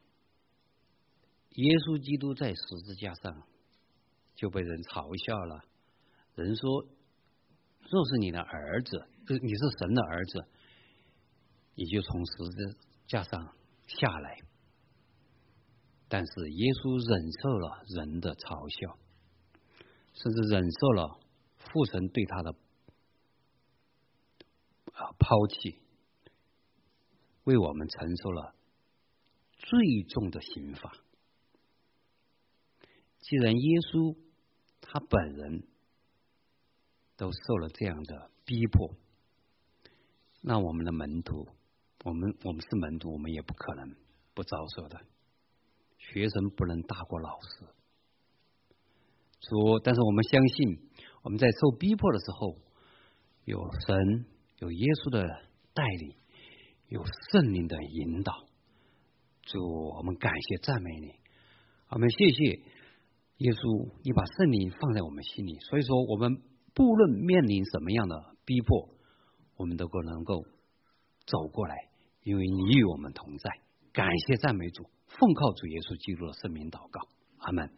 耶稣基督在十字架上就被人嘲笑了。人说：“若是你的儿子，你是神的儿子，你就从十字架上下来。”但是耶稣忍受了人的嘲笑，甚至忍受了父神对他的抛弃，为我们承受了最重的刑罚。既然耶稣他本人都受了这样的逼迫，那我们的门徒，我们是门徒，我们也不可能不遭受的。 学生不能大过老师。主，但是我们相信，我们在受逼迫的时候，有神，有耶稣的带领，有圣灵的引导。主，我们感谢赞美你，我们谢谢耶稣，你把圣灵放在我们心里，所以说我们不论面临什么样的逼迫，我们都能够走过来，因为你与我们同在。感谢赞美主，奉靠主耶稣基督的圣名祷告，阿门。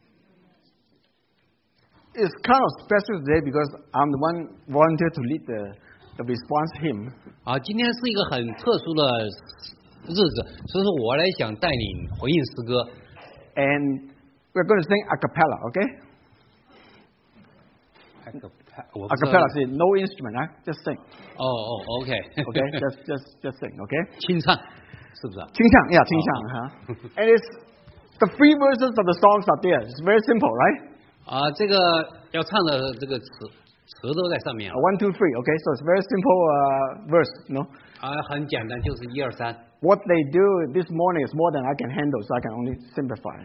It's kind of special today because I'm the one volunteered to lead the response hymn. 今天是一个很特殊的日子，所以说我来想带领回应诗歌。 And we're going to sing a cappella, okay? A cappella is no instrument, huh? Just sing. OK. Okay, just sing, okay? 清唱，是不是？ 清唱 And it's the three verses of the songs are there. It's very simple, right? 这个要唱的这个词都在上面。 1, 2, 3, okay? So it's very simple verse, no? 很简单，就是1、2、3。 What they do this morning is more than I can handle, so I can only simplify.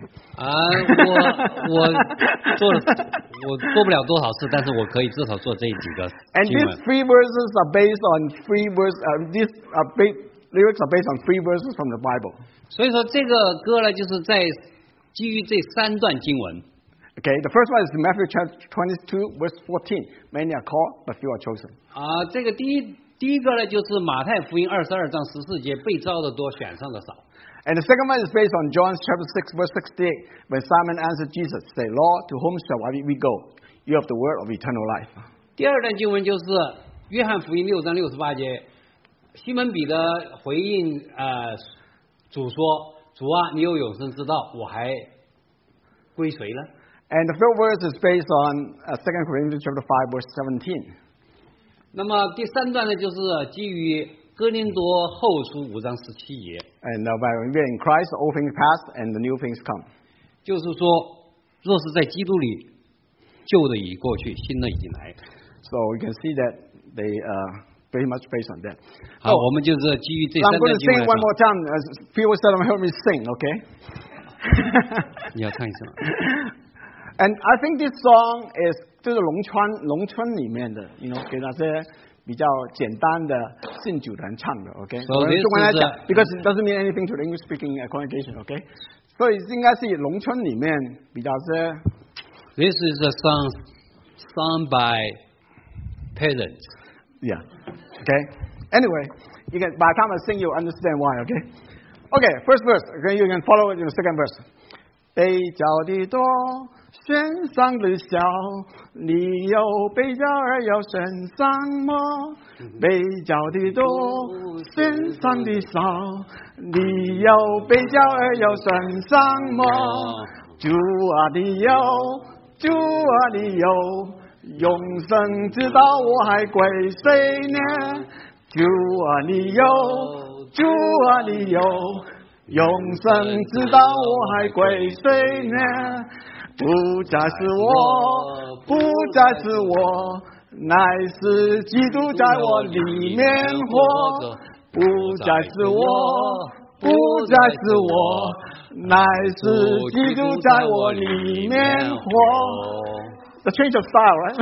我做不了多少事，但是我可以至少做这几个。 And these three verses are based on these lyrics are based on three verses from the Bible. 所以说这个歌呢，就是在基于这3段经文。 Okay, the first one is Matthew chapter 22, verse 14. Many are called, but few are chosen. 这个第一个呢，就是马太福音22章14节，被召的多，选上的少。 And the second one is based on John chapter 6, verse 68, when Simon answered Jesus, say, Lord, to whom shall we go? You have the word of eternal life. 第二段经文就是约翰福音6章68节，西门彼得回应主说：“主啊，你有永生之道，我还归谁呢？” And the third verse is based on 2 Corinthians chapter 5, verse 17. 那么第3段呢，就是基于哥林多后书5章17节。 And by we're in Christ, all things past and the new things come. 就是说，若是在基督里，旧的已过去，新的已经来。 So you can see that they pretty much based on that. 好，我们就是基于这3段经文。 I'm going to sing one more time. People seldom hear me sing, okay? 你要唱一次吗？ And I think this song is 就是农村里面的 ，you know， 给那些比较简单的信主的人唱的 ，OK。中文来讲 ，because it doesn't mean anything to the English speaking congregation，OK。所以应该是农村里面比较是。 This is a song sung by peasants. Yeah. Okay. Anyway, you can by the time I sing, you understand why. Okay. Okay. First verse. Okay, you can follow it in the second verse. 被叫的多，选上的少，你有被叫而要选上么？被叫的多，选上的少，你有被叫而要选上么？主啊，你有，主啊，你有，永生之道我还归谁呢？主啊，你有，主啊，你有。永生之道我还归谁呢？不再是我，不再是我，乃是基督在我里面活。不再是我，不再是我，乃是基督在我里面活。The change of style, right?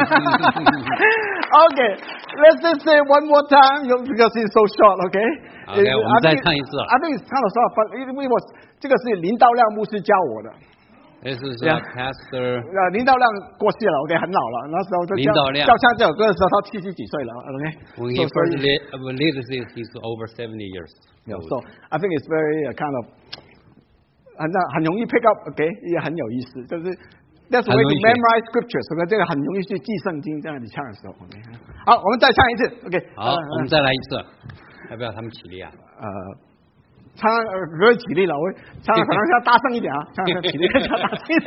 Okay, let's just say one more time because it's so short, okay? Okay, 我们再唱一次。 I think it's kind of short, but it was 这个是林道亮牧师教我的。 This is Pastor. 林道亮过世了 ，OK， 很老了。那时候林道亮教唱这首歌的时候，他70几岁了 ，OK。 When he first led he's over 70 years. Yeah, so I think it's very kind of 很容易 pick up, OK， 也很有意思，就是。That's the way to memorize scriptures， 所以这个很容易去记圣经。这样你唱的时候，好，我们再唱一次 ，OK。 好，我们再来一次，要不要他们起立啊？ 唱可以起立了，我唱可能要大声一点啊，唱起立要大声一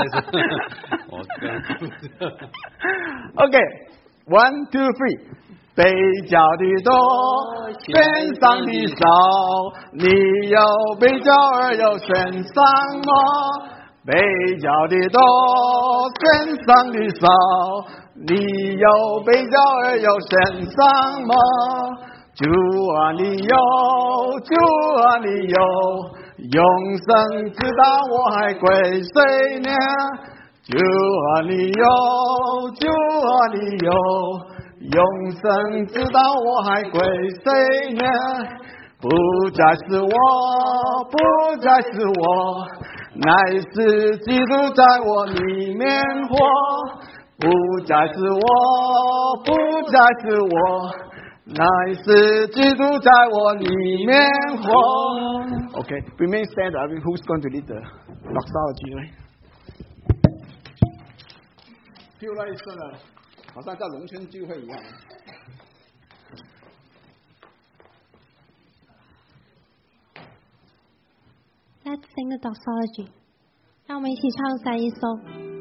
点。OK， 1, 2, 3。被叫的多，选上的少，你有被叫而又选上么？被叫的多，选上的少，你有被叫而又选上么？主啊，你有，主啊，你有， 永生直到我还归谁呢？主啊你有，主啊你有，永生直到我还归谁呢？不再是我，不再是我，乃是基督在我里面活。不再是我，不再是我，乃是基督在我里面活。Okay, remain stand up. Who's going to lead the doxology? Right? feel like 真的好像在农村聚会一样。 Let's sing the doxology. 让我们一起唱三一颂。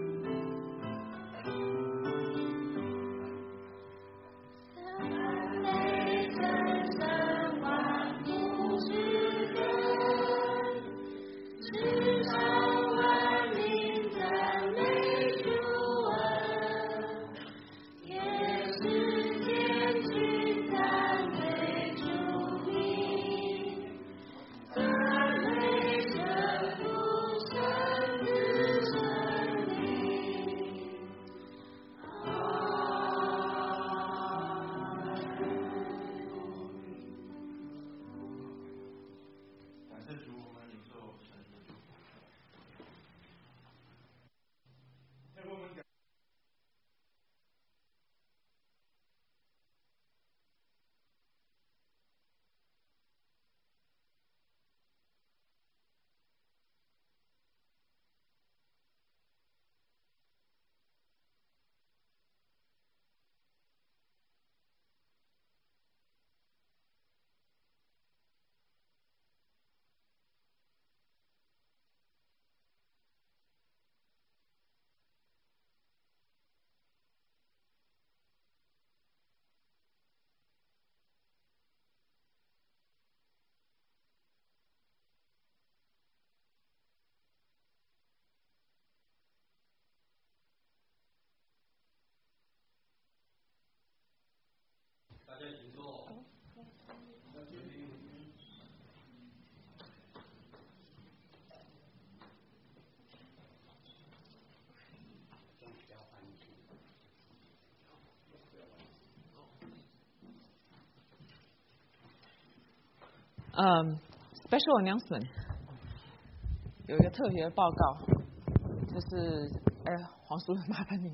Special announcement 有一个特别的报告，就是黄叔麻烦你。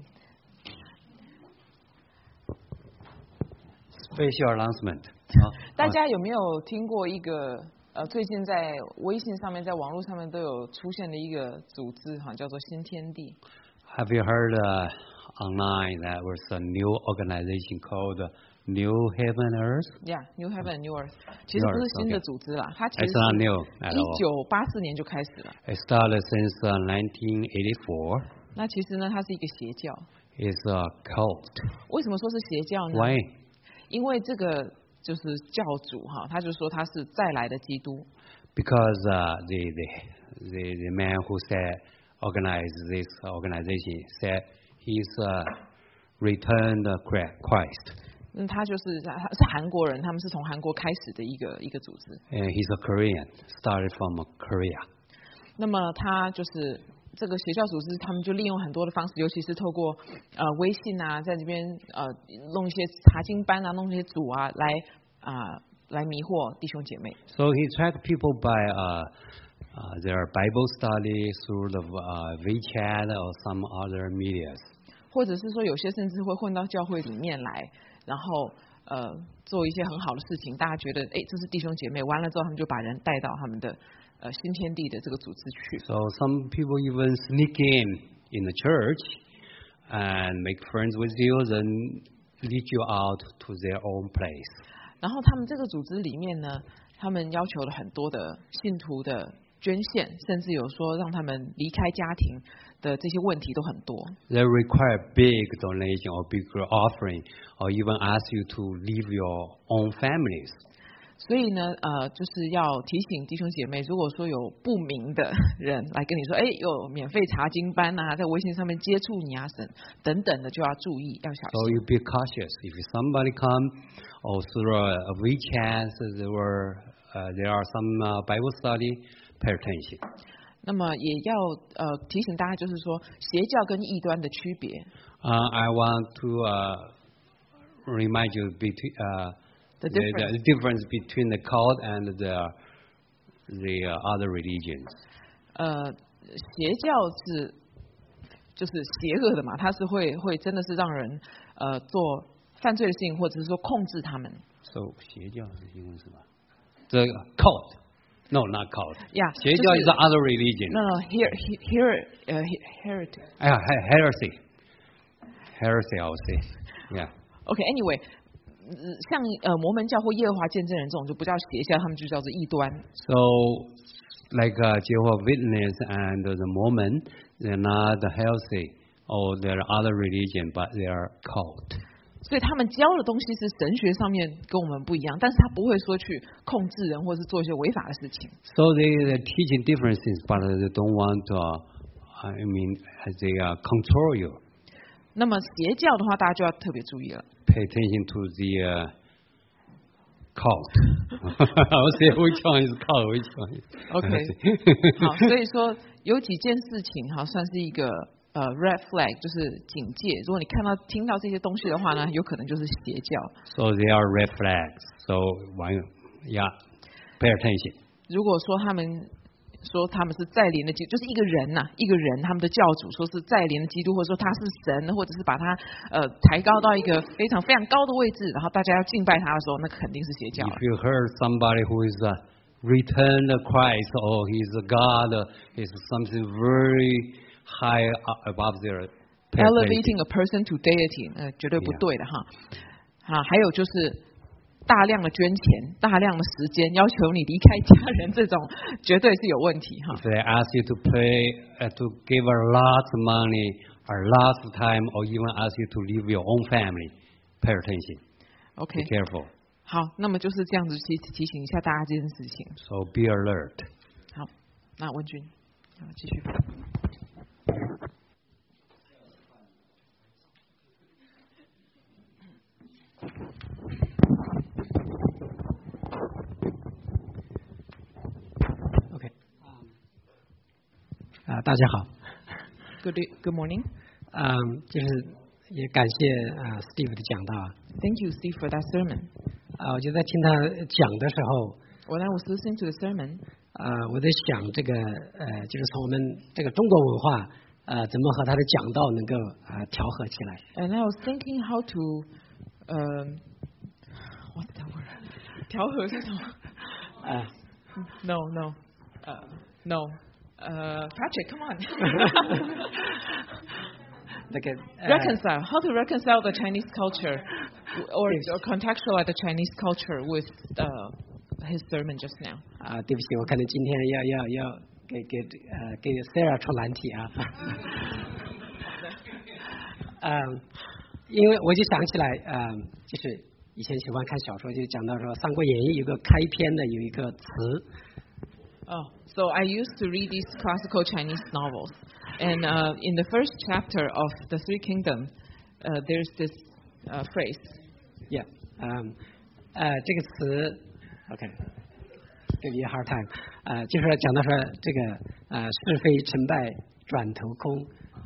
Special announcement 大家有没有听过一个最近在微信上面、在网络上面都有出现的一个组织哈，叫做新天地。 Have you heard online that was a new organization called New Heaven Earth? Yeah, New Heaven and New Earth. 其实不是新的组织啦，它其实是 It's not new at all. 1984年就开始了。 It started since 1984. 那其实呢，它是一个邪教。 It's a cult. 为什么说是邪教呢？ Why? 因为这个就是教主哈，他就说他是再来的基督。 Because the man who said organized this organization said he's returned Christ. 他是韩国人，他们是从韩国开始的一个组织。 And he's a Korean, started from Korea. 那么他就是这个邪教组织，他们就利用很多的方式，尤其是透过微信啊，在这边弄一些查经班啊，弄一些组啊，来迷惑弟兄姐妹。 So he tracked people by their Bible study through the WeChat or some other medias. 或者是说有些甚至会混到教会里面来，然后做一些很好的事情，大家觉得这是弟兄姐妹，完了之后他们就把人带到他们的新天地的这个组织去。 So some people even sneak in the church and make friends with you, then lead you out to their own place. 然后他们这个组织里面呢，他们要求了很多的信徒的捐献，甚至有说让他们离开家庭的这些问题都很多。 They require big donation or bigger offering, or even ask you to leave your own families. 所以呢，就是要提醒弟兄姐妹，如果说有不明的人来跟你说，有免费查经班啊，在微信上面接触你啊，等等的，就要注意，要小心。 So you be cautious. If somebody come or through a WeChat, there are some Bible study, pay attention. 那么也要提醒大家，就是说邪教跟异端的区别。 I want to remind you between the difference between the cult and the other religions. 邪教就是邪恶的嘛，它是会真的是让人做犯罪的事情，或者是说控制他们。 So 邪教是英文是吧？这个 cult. No, not cult. Yeah. 邪教 is other religion. No, heresy. Heresy, I would say. Yeah. Okay, anyway, 像摩门教或耶和华见证人这种就不叫邪教，他们就叫做异端。 So, like Jehovah's Witness and the Mormon, they're not healthy, or they're other religion, but they are cult. 所以他们教的东西是神学上面跟我们不一样，但是他不会说去控制人或是做一些违法的事情。 So they teaching different things, but they don't want to, they control you. 那么邪教的话，大家就要特别注意了。 Pay attention to the cult. I would say which one is cult, which one is. OK. 好，所以说有几件事情哈，算是一个red flag， 就是警戒。如果你听到这些东西的话呢，有可能就是邪教。 So they are red flags. So pay attention. 如果说他们是再临的基督，就是一个人他们的教主说是再临的基督，或者说他是神，或者是把他抬高到一个非常非常高的位置，然后大家要敬拜他的时候，那肯定是邪教。 If you heard somebody who is returned Christ or he's a God, is something very high above their elevating a person to deity， 绝对不对的哈。还有就是大量的捐钱、大量的时间，要求你离开家人，这种绝对是有问题哈。 If they ask you to pay, to give a lot of money, a lot of time, or even ask you to leave your own family, pay attention. OK. Be careful. 好，那么就是这样子提醒一下大家这件事情。 So be alert. 好，那文君继续。 大家好。 Good morning. 就是也感谢Steve 的讲道。 Thank you, Steve, for that sermon. 我就在听他讲的时候 ，When I was listening to the sermon, 我在想这个就是从我们这个中国文化怎么和他的讲道能够调和起来。 And I was thinking how to what's that word? 调和是什么？No. Patrick, come on. Reconcile. How to reconcile the Chinese culture, or contextualize the Chinese culture with his sermon just now. 对不起，我可能今天要给 Sarah 出难题啊。因为我就想起来，就是以前喜欢看小说，就讲到说《三国演义》有个开篇的有一个词。 So I used to read these classical Chinese novels, and in the first chapter of the Three Kingdoms, there's this phrase. Yeah. 这个词 ，OK。Give you a hard time. 就是讲到说这个是非成败转头空。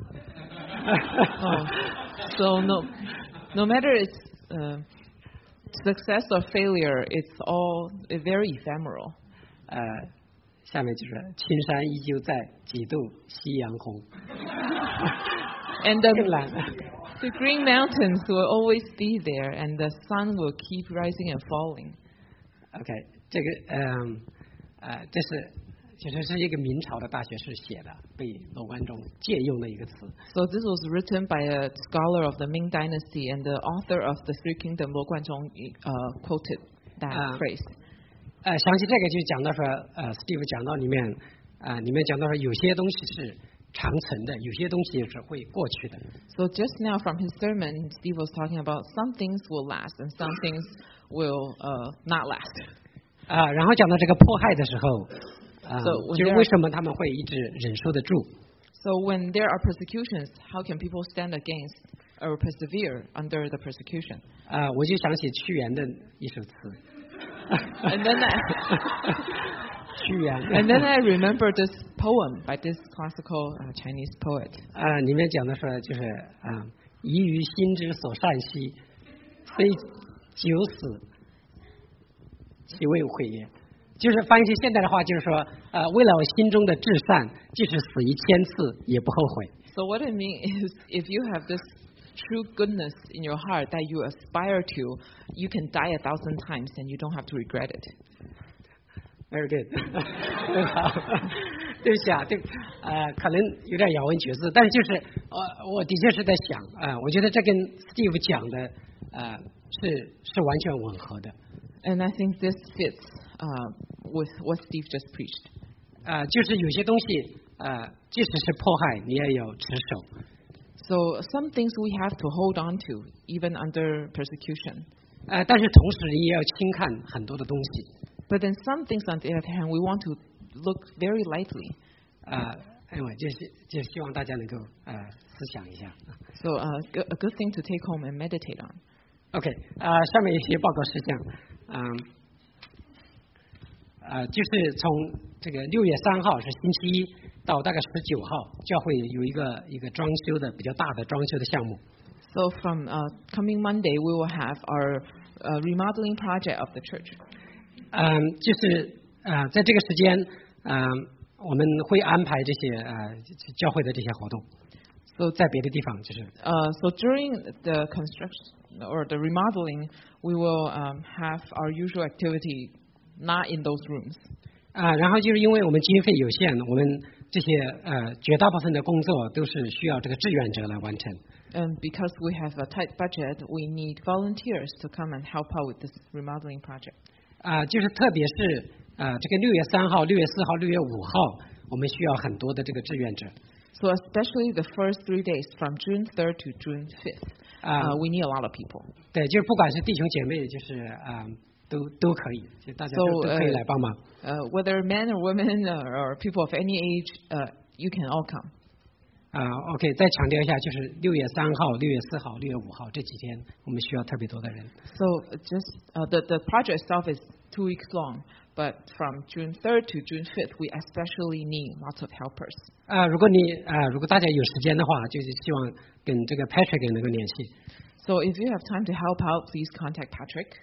So no matter it's success or failure, it's all very ephemeral. 下面就是青山依旧在，几度夕阳红。 And the green mountains will always be there, and the sun will keep rising and falling. OK， 这个这是其实是一个明朝的大学士写的，被罗贯中借用的一个词。 So this was written by a scholar of the Ming Dynasty, and the author of the Three Kingdoms, 罗贯中quoted that phrase. 想起这个就讲到说，Steve 讲到里面讲到说有些东西是长存的，有些东西也是会过去的。 So just now from his sermon, Steve was talking about some things will last and some things will not last. 然后讲到这个迫害的时候，就是为什么他们会一直忍受得住 ？So when there are persecutions, how can people stand against or persevere under the persecution? 我就想起屈原的一首词。 And then 屈原。 And then I remember this poem by this classical Chinese poet. 里面讲的说就是宜于心之所善兮，非久死其未悔也。就是翻译成现代的话，就是说为了我心中的至善，即使死1000次也不后悔。 So what I mean is, if you have this true goodness in your heart that you aspire to, you can die 1,000 times and you don't have to regret it. Very good. 对不起啊，可能有点咬文嚼字，但是就是我的确是在想我觉得这跟 Steve 讲的是完全吻合的。 And I think this fits with what Steve just preached. 就是有些东西即使是迫害，你也要持守。 So some things we have to hold on to, even under persecution. 但是同时你也要轻看很多的东西。 But then some things on the other hand, we want to look very lightly. 就是希望大家能够思想一下。 So a good thing to take home and meditate on. OK， 下面一些报告事项，就是从这个6月3号是星期一到大概19号，教会有一个装修的比较大的装修的项目。 So from coming Monday, we will have our remodeling project of the church. 就是在这个时间，我们会安排这些教会的这些活动。So 在别的地方就是。 So during the construction or the remodeling, we will have our usual activity not in those rooms. 然后就是因为我们经费有限，我们这些绝大部分的工作都是需要这个志愿者来完成。 And because we have a tight budget, we need volunteers to come and help out with this remodeling project. 就是特别是这个6月3号、6月4号、6月5号，我们需要很多的这个志愿者。 So especially the first 3 days, from June 3rd to June 5th, we need a lot of people. 对，就是不管是弟兄姐妹，就是都可以，就大家都可以来帮忙。 Whether men or women or people of any age, you can all come. OK， 再强调一下，就是6月3号、6月4号、6月5号这几天，我们需要特别多的人。 So just the project itself is 2 weeks long, but from June 3rd to June 5th, we especially need lots of helpers. 如果大家有时间的话，就是希望跟这个 Patrick 能够联系。 So if you have time to help out, please contact Patrick.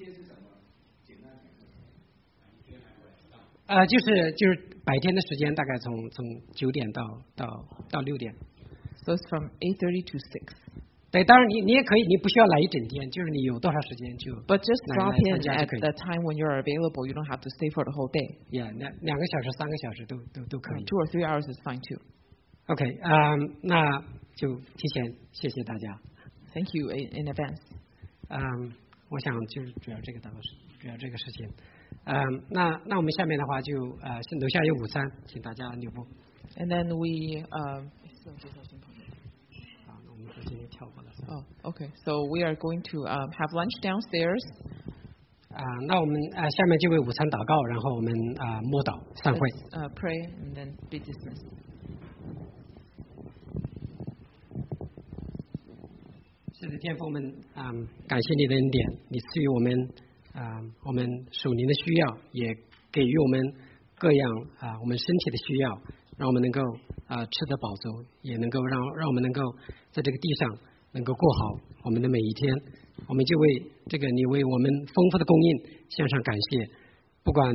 就是白天的时间，大概从9点到6点。 So it's from 8:30 to 6. 对，当然你也可以，你不需要来一整天，就是你有多少时间就。 But just drop in at the time when you're available. You don't have to stay for the whole day. Yeah， 2个小时、3个小时都可以。 2 or 3 hours is fine too. OK， 那就提前谢谢大家。 Thank you in advance. 我想就是主要这个事情。那我们下面的话就楼下有午餐，请大家留步。 And then we 我们今天跳过了。 Oh, okay. So we are going to have lunch downstairs. 那我们下面就为午餐祷告，然后我们默祷散会。 Pray and then be dismissed. 是的，天父，我们感谢你的恩典，你赐予我们属灵的需要，也给予我们各样我们身体的需要，让我们能够吃得饱足，也能够让我们能够在这个地上能够过好我们的每一天。我们就为这个你为我们丰富的供应向上感谢。不管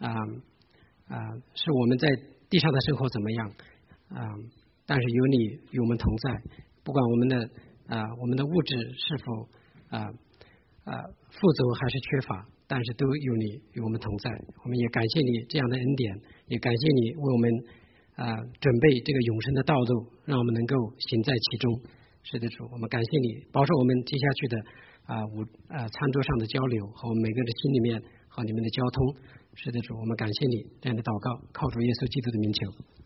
是我们在地上的生活怎么样但是有你与我们同在。不管我们的物质是否富足还是缺乏，但是都有你与我们同在。我们也感谢你这样的恩典，也感谢你为我们准备这个永生的道路，让我们能够行在其中。是的主，我们感谢你保守我们接下去的餐桌上的交流和我们每个人的心里面和你们的交通。是的主，我们感谢你这样的祷告，靠主耶稣基督的名求。